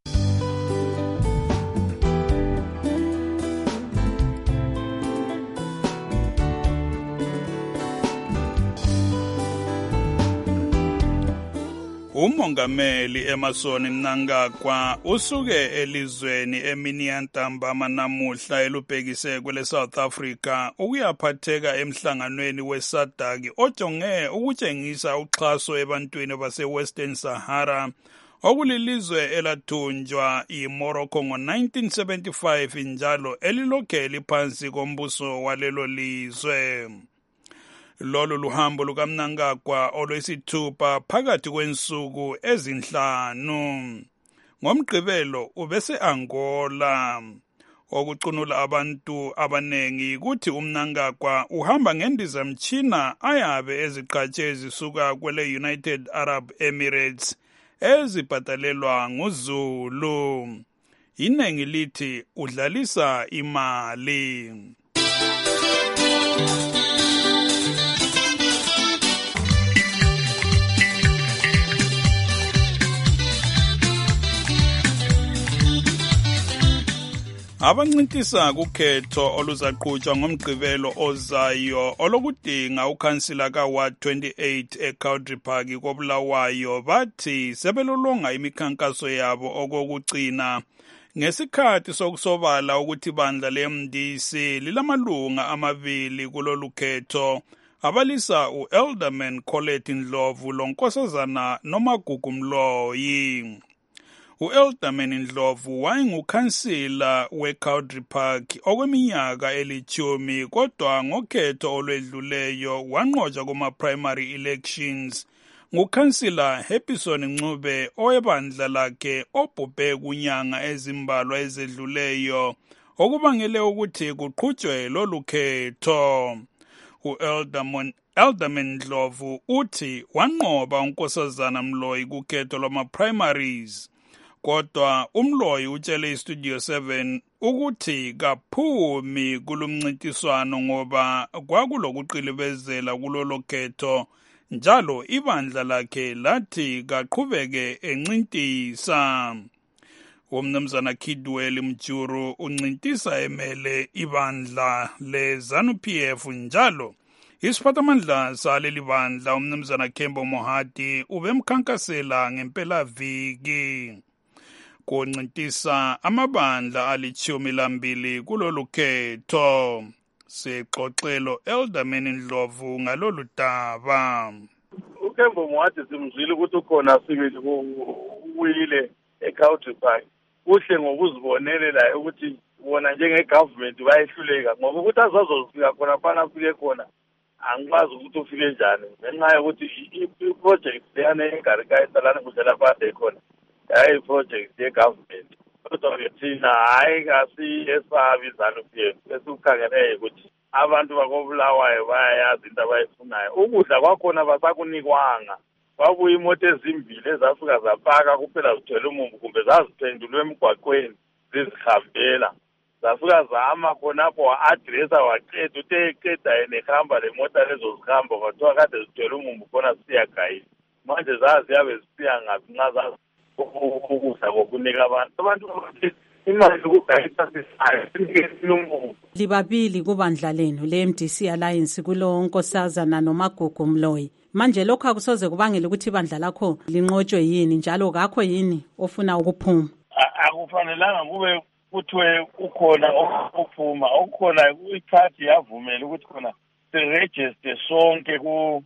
Umongameli Emmerson Mnangagwa usuke elizweni emini yantambama namuhla elubhekise kwele South Africa ukuyaphatheka emhlanganweni weSADC ojonge ukutshengisa uxhaso ebantwini base Western Sahara okulilizwe elathunjwa iMorocco ngo nineteen seventy-five njalo elilokhe eliphansi kombuso walelo lizwe. Lolu luhambo lukaMnangagwa olwesithupha phakathi kwensuku ezinhlanu. Ngomgqibelo ubese Angola okucunula abantu abanengi ukuthi uMnangagwa uhamba ngendizamtshina ayabe eziqhatshe ezisuka kwele United Arab Emirates ezibhatalelwa nguZulu. Inengi lithi udlalisa imali. Abancintisa kukhetho oluzaqhutshwa ngomgqibelo ozayo olokudinga ukhansila kaWard twenty-eight eCountry Park koBulawayo bathi sebelolonga imikhankaso yabo okokugcina ngesikhathi sokusobala ukuthi bandla le-M D C lilamalunga amabili kulolu khetho abalisa u-Alderman Colette Ndlovu lonkosazana Nomagugu Mloyi. U-Alderman Ndlovu wayengukhansila weCountry Park okweminyaka elithumi kodwa ngokhetho olwedluleyo wanqotshwa kuma-primary elections ngukhansila Happyson Ncube owebandla lakhe obhubhe kunyanga ezimbalwa ezedluleyo okubangele ukuthi kuqhutshwe lolu khetho. U-Alderman Alderman Ndlovu uthi wanqoba unkosazana Mloyi kukhetho lwama-primaries. kodwa umloyi utshele iStudio seven ukuthi kaphumi kulumncintiswano ngoba kwakulokuqilibezela kulolo khetho njalo ibandla lakhe lathi kaqhubeke encintisa. Umnumzana Kidwell Mjuru uncintisa emele ibandla le-ZANU-P F njalo isiphathamandla saleli bandla umnumzana Kembo Mohadi ubemkhankasela ngempelaviki. Kuncintisa amabandla alithumi lambili kulolu khetho. Sexoxelo Elderman Ndlovu ngalolu daba. uKembo Mohadi simzwile ukuthi ukhona sibili uwile eCountry Park. Kuhle ngokuzibonelela ukuthi bona njenge-government bayehluleka ngoba ukuthi azazofika khona phana afike khona angikwazi ukuthi ufike njani ngenxa yokuthi i-project leyana engarikayisa lana kuze lapha ekhona hayi i-project ye-government. Kodwa-ke thina hhayi kasiyesabi ZANU-P F esikukhangeleyo ukuthi abantu bakobulawayo bayayazi into abayifunayo. Ukudla kwakhona basakunikwanga. Kwabuye imoto ezimbili ezafika zapaka kuphela zithwele umumbu kumbe zaziphendulwe emgwaqweni zizihambela. Zafika zama khonapho wa-adresa waqeda uthe eqeda yena ehamba le mota lezo zihamba kwathiwa kade zithwele umumbu khona siyagayile. Manje zaziyabe zisiya ngaphi nxa zazi ukudla kokunika abantu. Abantu imali yokugayisa sisayo sinikeni umumbu. Libabili kubandla lenu le-M D C Alliance kulo Nkosazana noMagugu Mloyi. Manje lokho akusoze kubangela ukuthi ibandla lakho linqotshwe yini njalo kakho yini ofuna ukuphuma? Akufanelanga kube kuthiwe ukhona ukuphuma. Okukhona iparty yavumela ukuthi khona siregister sonke ku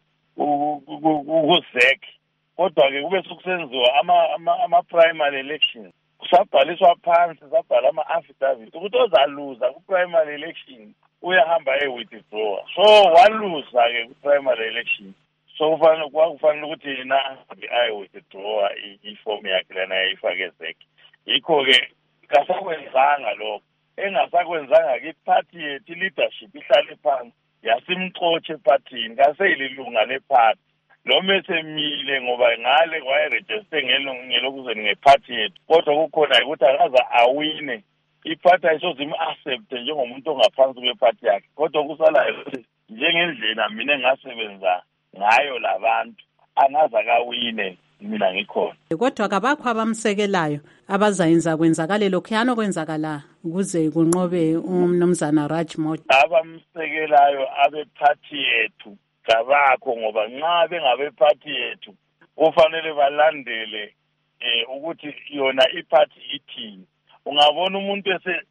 ku-Z E C. Kodwa-ke kube sokusenziwa ama-primary elections. Kusabhaliswa phansi sabhala ama-affidavit ukuthi ozaluza ku-primary election uyahamba e-withdraw. So waluza-ke ku-primary election. So kufanele kwakufanele ukuthi yena ayi-withdraw ifomu yakhe lana yayifake e-Z E C. Yikho-ke kasakwenzanga lokho. Engasakwenzanga-ke iphathi yethu i-leadership ihlale phansi yasimxotshe epathini kaseyililunga lephathi. Noma esemile ngoba ngale wayeregister ngelokuzeni ngephathi yethu. Kodwa kukhona ukuthi akaze awine. Iphathi ayisoze im-accept njengomuntu ongaphansi kwephathi yakhe. Kodwa kusalayo ukuthi njengendlela mina engasebenza ngayo labantu angaze akawine mina ngikhona. Kodwa kabakho abamsekelayo abazayenza kwenzakale lokhuyana okwenzakala ukuze kunqobe umnumzana Raj Modi. Abamsekelayo abephathi yethu kabakho ngoba nxa bengabephathi yethu kufanele balandele eh ukuthi yona iphathi ithini. Ungabona umuntu ese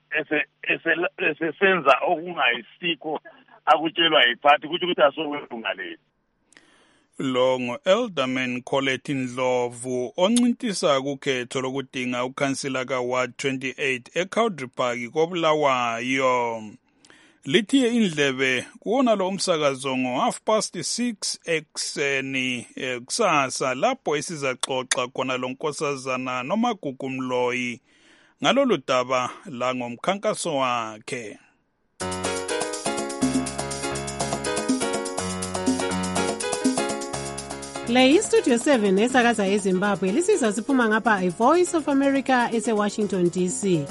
esesenza okungayisikho akutshelwa yiphathi kuthi ukuthi asokwenza leli. Longo Elderman Colette Ndlovu oncintisa kukhetho lokudinga ukhansila ka-Ward twenty-eight eCountry Park koBulawayo. Lithiye indlebe kuwona lo umsakazo ngo half past six ekseni kusasa lapho isizaxoxa khona lo Nkosazana noMagugu Mloyi ngalolu daba la ngomkhankaso wakhe. Le iStudio seven esakaza eZimbabwe lisiza siphuma ngapha iVoice of America ese-Washington D C.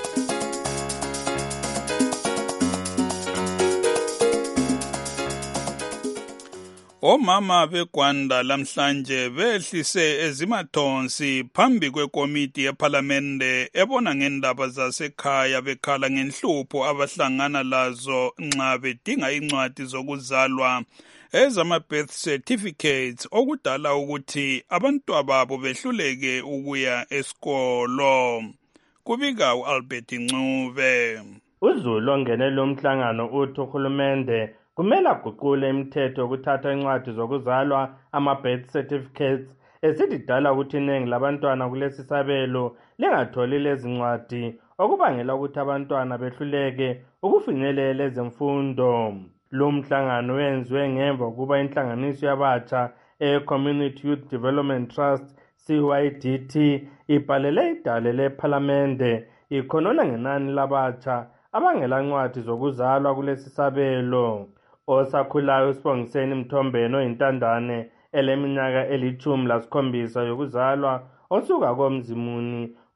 Omama beGwanda lamhlanje behlise ezimathonsi phambi kwekomiti yePhalamende ebona ngendaba zasekhaya bekhala ngenhlupho abahlangana lazo nxa bedinga incwadi zokuzalwa ezama-birth certificates okudala ukuthi abantwababo behluleke ukuya esikolo. Kubika u-Albert Ncube. uZulu ongene lo mhlangano uthi uhulumende kumele aguqule imithetho yokuthatha incwadi zokuzalwa ama-birth certificates esithi dala ukuthi iningi labantwana kulesi sabelo lingatholi lezi ncwadi okubangela ukuthi abantwana behluleke ukufinyelela ezemfundo. Lo mhlangano wenziwe ngemva kokuba inhlanganiso yabatsha e-Community Youth Development Trust C Y D T ibhalele idale lephalamende ikhonona ngenani labatsha abangela ncwadi zokuzalwa kulesi sabelo. Osakhulayo uSibongiseni Mthombeni oyintandane eleminyaka elithumi lasikhombisa yokuzalwa osuka koMzimuni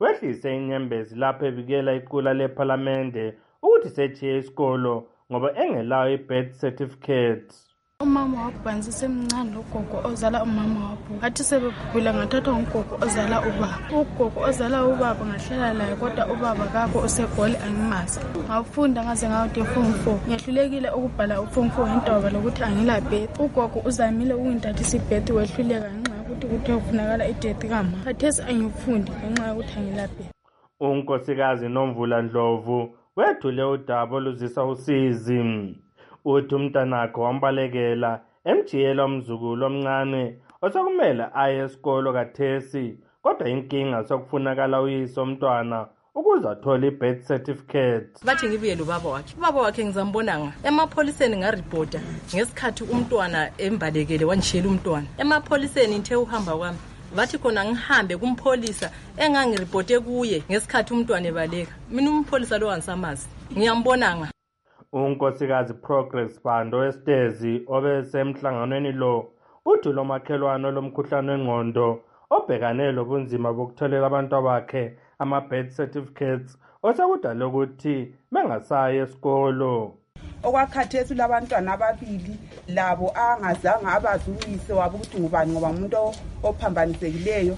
wehlise inyembezi lapho evikela iqula lephalamende ukuthi setshiye isikolo ngoba engelayo i-birth certificate. Umama wabhanzi semncane logogo ozala umama wabo. Athi sebebhubhile ngathathwa ngugogo ozala ubaba. Ugogo ozala ubaba ngahlala laye kodwa ubaba kakho useGoli angimazi. Ngafunda ngaze ngawude form four. Ngiyahlulekile ukubhala uform four intoba lokuthi angila birth. Ugogo uzamile ukungithathisa ibirth wehluleka ngenxa yokuthi kuthe kufunakala ideath kama. Khathesi angifundi ngenxa yokuthi angila birth. Unkosikazi Nomvula Ndlovu wethule udaba oluzisa usizi. Uthi umntanakhe wambalekela emjiyela umzukulu omncane osokumele aye esikolo kathesi kodwa inkinga sokufunakala uyise omntwana ukuze athole i-birth certificate. Bathi ngibuyele ubaba wakhe. Ubaba wakhe ngizambonanga emapholiseni ngaripota ngesikhathi umntwana embalekele wanjiyela umntwana. Emapholiseni ngithe uhamba kwami bathi khona ngihambe kumpholisa engangiripote kuye ngesikhathi umntwana ebaleka. Mina umpholisa lo wansamazi ngiyambonanga. Unkosikazi Progress Bando wesitezi obesemhlanganweni lo uthi lo makhelwane lomkhuhlane wengqondo obhekane lobunzima bokutholela abantu abakhe ama-birth certificates osekudala ukuthi bengasayi esikolo. Okwakhathesi labantwana ababili labo angazange abazi uyise wabo ukuthi ngubani ngoba umuntu ophambanisekileyo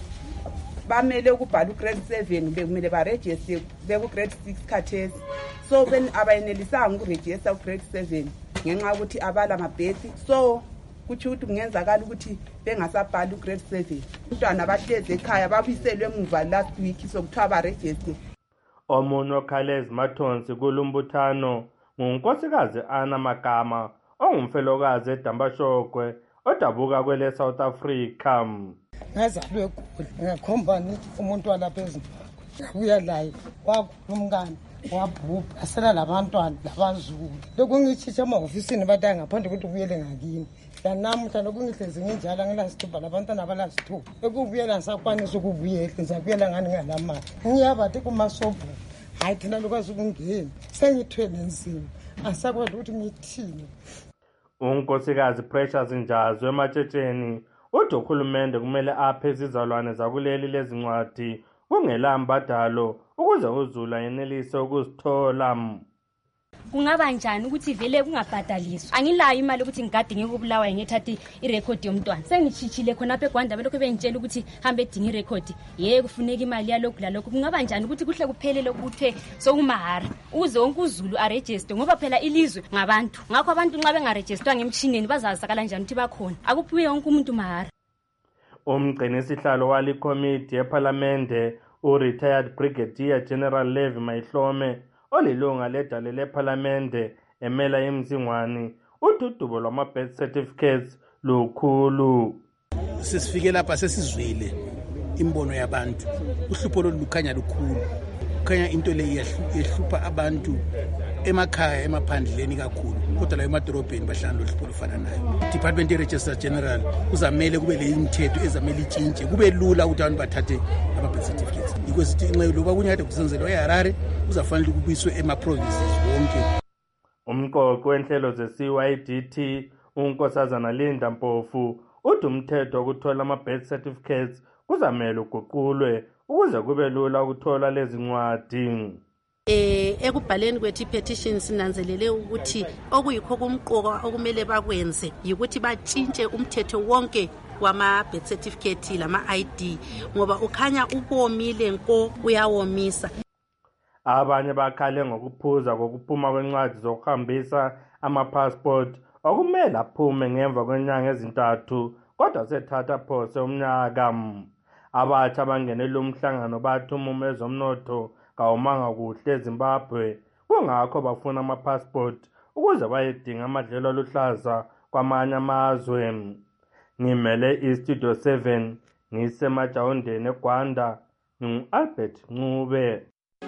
bamele ukubhala ugrade seven bekumele baregister bekugrade six khathesi so ben abayenelisanga ukuregister ugrade seven ngenxa yokuthi abala amabhethi so kuthi ukuthi kungenzakala ukuthi bengasabhala ugrade seven. Umntwana bahlezi ekhaya babiselwe emuva last week sokuthiwa baregister. Omunye oKhalezi Mathonsi kulumbuthano ngunkosikazi Ana Magama ongumfelokazi eDambashogwe odabuka kwele South Africa. Ngazalwe eGoli ngakhombani umuntu walapha eZimbabwe ngabuya laye wakhulumkani wabhubha asela labantwana labazulu lokhu ngitshitsha emahofisini bathi ngaphandle ukuthi ubuyele ngakini yanamuhla lokhu ngihlezi nginjalo ngilasithupha labantwana abalasithupha ekubuyela ngisakwanisa ukubuyela ngizabuyela ngani ngalamali ngiyabathi kumasobho hayi thina lokwazi ukungena sengithwele nzima asakwazi ukuthi ngithini. Unkosikazi Precious Njazwe ematshetsheni uthi uhulumende kumele aphe izizalwane zakuleli lezincwadi kungela mbadalo ukuze uZulu ayenelise ukuzithola. Kungaba njani ukuthi vele kungabhadaliswa? Angilayo imali ukuthi ngigade ngikubulawa ngithathe irecord yomntwana. Sengichichile khona apha eGwanda belokho bengitshela ukuthi hambe edinga irecord. Yeke kufuneka imali yalokhu lalokho. Kungaba njani ukuthi kuhle kuphelele ukuthe sokumahara uze wonke uZulu aregister ngoba phela ilizwe ngabantu. Ngakho abantu nxa bengaregisterwa ngemshinini bazazakala kanjani ukuthi bakhona. Akuphiwe wonke umuntu mahara. Umgcini sihlalo wali committee eParliamente u-retired Brigadier General Levi Mayihlome olilunga ledale leParliamente emela imzingwani ududubo lwama-birth certificates lukhulu. Sesifike lapha sesizwile imbono yabantu uhlupho lolukhanya lukhulu kukhanya into le yehlupha abantu emakhaya emaphandleni kakhulu kodwa la emadorobheni bahlala lohlupho lufana nayo. Department ye-Registrar General kuzamele kube le imithetho ezamele itshintshe kube lula ukuthi abantu bathathe ama-birth certificates yikho sithi inxa loba kunye kade kusenzelwa eHarare kuzafanele kubuyiswe ema-provinces wonke. Umqoqi wenhlelo ze-C Y D T unkosazana Linda Mpofu uthi umthetho wokuthola ama-birth certificates kuzamele uguqulwe ukuze kube lula ukuthola lezi ncwadi. Eh ekubhaleni kwethu petition sinanzelele ukuthi okuyikho kumqoka okumele bakwenze yikuthi batshintshe umthetho wonke wama birth certificate lama I D ngoba ukhanya ubomile nko uyawomisa. Abanye bakhale ngokuphuza kokuphuma kwencwadi zokuhambisa ama-passport okumele aphume ngemva kwenyanga ezintathu kodwa sethatha phose umnyaka. Abatsha abangenele umhlangano bathi umumo ezomnotho kawumanga kuhle eZimbabwe kungakho bafuna ama-passport ukuze bayedinga amadlelo aluhlaza kwamanye amazwe. Ngimele iStudio seven ngisemajawundeni eGwanda ngingu-Albert Ncube.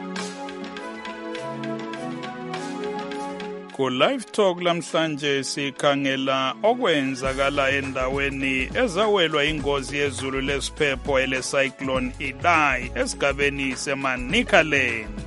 Ku Live Talk lamhlanje sikhangela okwenzakala endaweni ezawelwa ingozi yezulu lesiphepho ele cyclone Idai esigabeni seManicaland.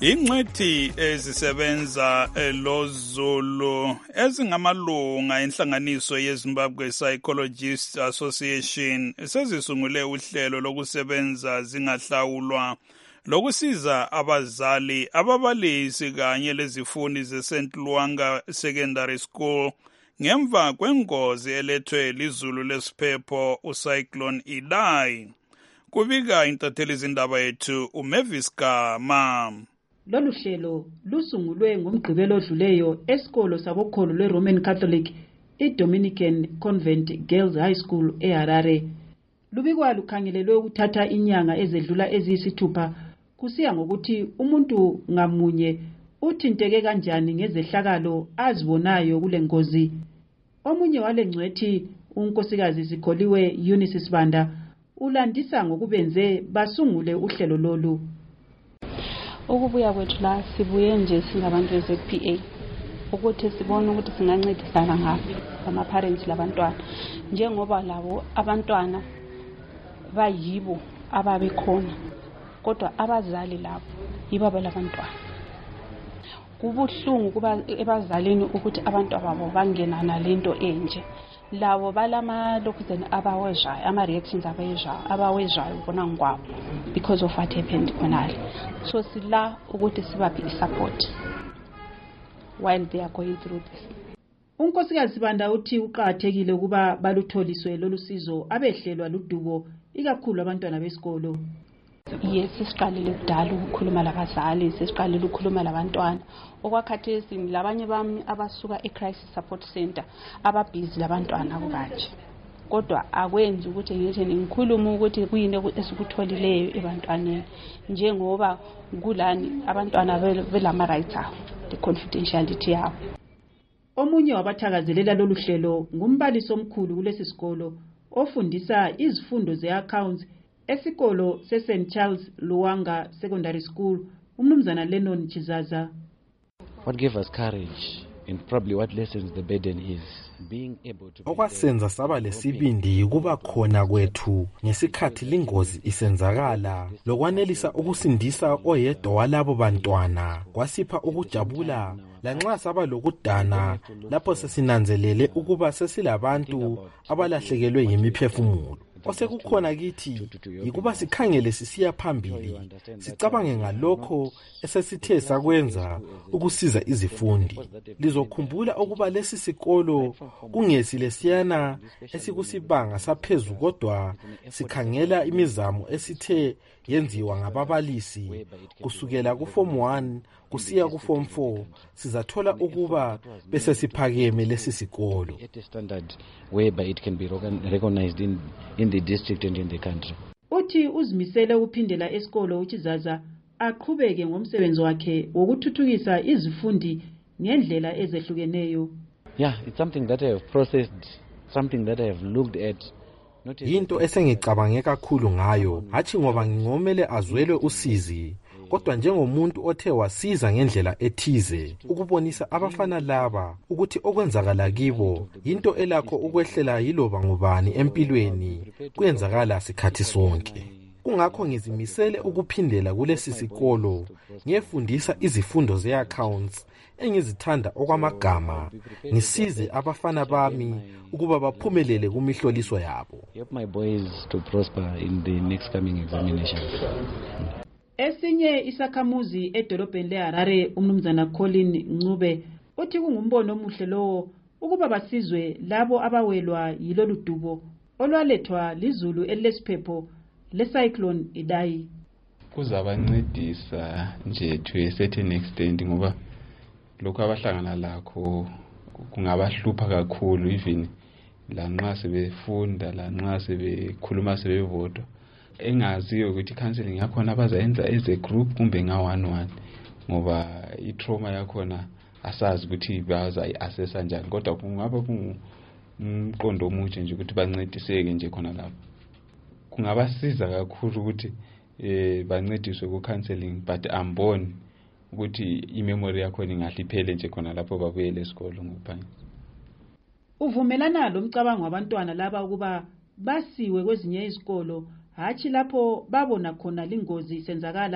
Ingcwethi ezisebenza loZulu ezingamalunga enhlanganiso yeZimbabwe Psychologists Association sezisungule uhlelo lokusebenza zingahlawulwa lokusiza abazali, ababalisi kanye lezifundi zeSaint Luanga Secondary School ngemva kwengozi elethwe lizulu lesiphepho uCyclone Idai. Kubika intatheli izindaba yethu uMavis Gama. Lolu hlelo lusungulwe ngomgqibelo odluleyo esikolo sabokholo lweRoman Catholic iDominican Convent Girls High School eHarare. Lubikwa lukhangelelwe ukuthatha inyanga ezedlula eziyisithupha kusiya ngokuthi umuntu ngamunye uthinteke kanjani ngezehlakalo azibonayo kule ngozi. Omunye wale ngcwethi unkosikazi Sikholiwe Eunice Sibanda ulandisa ngokubenze basungule uhlelo lolu. Ukubuya kwethu la sibuye nje singabantu be-Z P A ukuthi sibone ukuthi singancedisana ngaphi ama parents labantwana njengoba labo abantwana bayibo ababe khona kodwa abazali labo yibo labantwana. Kubuhlungu kuba ebazalini ukuthi abantu ababo bangena nalento enje. Labo balama lokuzeni abawezwayo ama reactions abayezwayo abawezwayo bona ngwabo because of what happened khonale. So sila ukuthi sibaphe support while they are going through this. Unkosikazi Sibanda uthi uqhakathekile ukuba balutholiswe lolu sizo abehlelwa ludubo ikakhulu abantwana besikolo. Yes, sesiqalile kudala ukukhuluma labazali, sesiqalile ukukhuluma labantwana. Okwakhathesi labanye bami abasuka eCrisis Support Center ababhizi labantwana kubanje. Kodwa akwenzi ukuthi ngithi ngikhuluma ukuthi kuyini esikutholileyo ebantwaneni njengoba kulani abantwana belama rights abo, the confidentiality yabo. Omunye wabathakazelela lolu hlelo ngumbalisi omkhulu kulesi sikolo ofundisa izifundo ze-accounts esikolo seSaint Charles Luanga Secondary School, umnumzana Lennon Chizaza. What gave us courage and probably what lessens the burden is being able to okwasenza saba lesibindi kuba khona kwethu ngesikhathi lingozi isenzakala lokwanelisa ukusindisa oyedwa walabo bantwana kwasipha ukujabula lanxa saba lokudana lapho sesinanzelele ukuba sesilabantu abalahlekelwe yimiphefumulo. Osekukhona kithi yikuba sikhangele sisiya phambili sicabange ngalokho esesithe sakwenza ukusiza izifundi. Lizokhumbula ukuba lesi sikolo kungesi lesiyana esikusibanga saphezulu kodwa sikhangela imizamo esithe yenziwa ngababalisi kusukela ku form one kusiya ku form four sizathola ukuba bese siphakeme lesi sikolo whereby it can be recognized in in the district and in the country. Uthi uzimisele ukuphindela esikolo uchizaza aqhubeke ngomsebenzi wakhe wokuthuthukisa izifundi ngendlela ezehlukeneyo. Yeah, it's something that I have processed, something that I have looked at. Into esengicabange kakhulu ngayo hathi ngoba ngingomele azwelwe usizi kodwa njengomuntu othe wasiza ngendlela ethize ukubonisa abafana laba ukuthi okwenzakala kibo into elakho ukwehlela yiloba ngubani empilweni kuyenzakala sikhathi sonke. Kungakho ngizimisele ukuphindela kulesi sikolo ngiyefundisa izifundo ze-accounts engizithanda okwamagama ngisize abafana bami ukuba baphumelele kumihloliso yabo. Help my boys to prosper in the next coming examinations. Esinye isakhamuzi edolobheni leHarare umnumzana Colin Ncube uthi kungumbono omuhle lowo ukuba basizwe labo abawelwa yilolu dubo olwalethwa lizulu elesiphepho lecyclone Idai. Kuzabancedisa nje to a certain extent ngoba lokho abahlangana lakho kungabahlupha kakhulu even lanxa sebefunda lanxa sebekhuluma sebevoto. Engaziyo ukuthi counseling yakhona abazayenza as a group kumbe nga one one ngoba i trauma yakhona asazi ukuthi baza i-assessa njani kodwa kungaba umqondo omuhle nje ukuthi bancediseke nje khona lapho. Kungabasiza kakhulu ukuthi eh bancediswe ku counseling but amboni ukuthi imemory yakhona ingahle iphele nje khona lapho babuyele esikolo ngokuphanga. Uvumelana lo mcabango wabantwana laba ukuba basiwe kwezinye izikolo hathi lapho babona khona lingozi isenzakala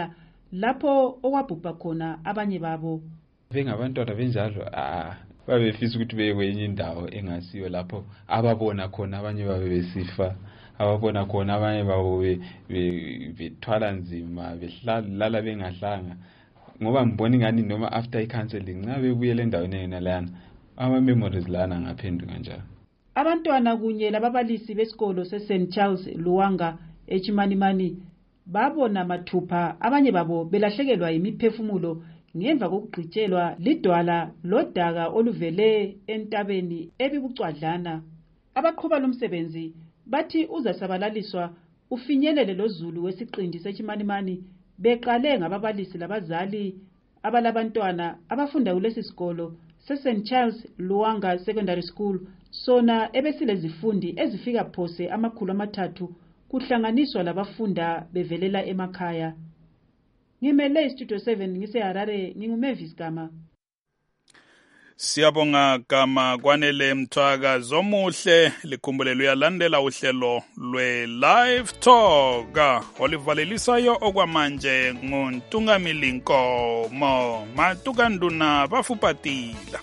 lapho okwabhubha khona abanye babo. Bengabantwana benjalo ah babefisa ukuthi beye kwenye indawo engasiyo lapho ababona khona abanye babe besifa, ababona khona abanye babo bethwala nzima, behlala bengahlanga. Ngoba ngibona ingani noma after i-counseling nxa bebuyela endaweni yena lana ama-memories lana ngaphenduka njalo. Abantwana kunye lababalisi besikolo se-Saint Charles Luwanga eChimanimani babona mathupha abanye babo belahlekelwa imiphefumulo ngemva kokugqitshelwa lidwala lodaka oluvele entabeni ebibucwadlana. Abaqhuba lomsebenzi bathi uzasabalaliswa ufinyelele lozulu wesiqindi seChimanimani beqale ngababalisi labazali abalabantwana abafunda kulesi sikolo se-Saint Charles Luwanga Secondary School, sona ebesilezifundi ezifika phose amakhulu amathathu kuhlanganiswa labafunda bevelela emakhaya. Ngimele iStudio seven ngiseHarare, nginguMavis Gama. Siyabonga Gama Kwanele Mthwaka zomuhle likhumbulelo uyalandela uhlelo lwe-Live Talk olivalelisayo okwamanje nguNtungamili Nkomo Matukanduna Bafupatila.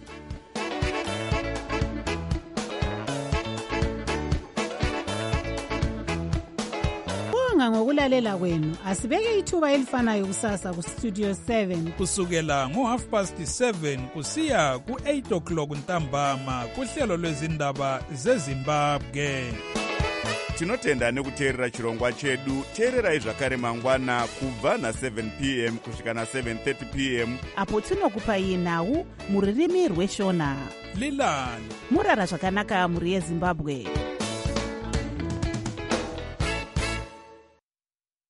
Ngokulalela kwenu asibeke ithuba elifanayo kusasa ku Studio seven kusukela ngo half past seven kusiya ku eight o'clock ntambama kuhlelo lwezindaba zeZimbabwe. Tinotenda nekuteerera chirongwa chedu. Teererai zvakare mangwana kubva na seven p m kusvika na seven thirty p m apo tinokupai nhau muririmi rweshona. Lilani murara zvakanaka muri yeZimbabwe.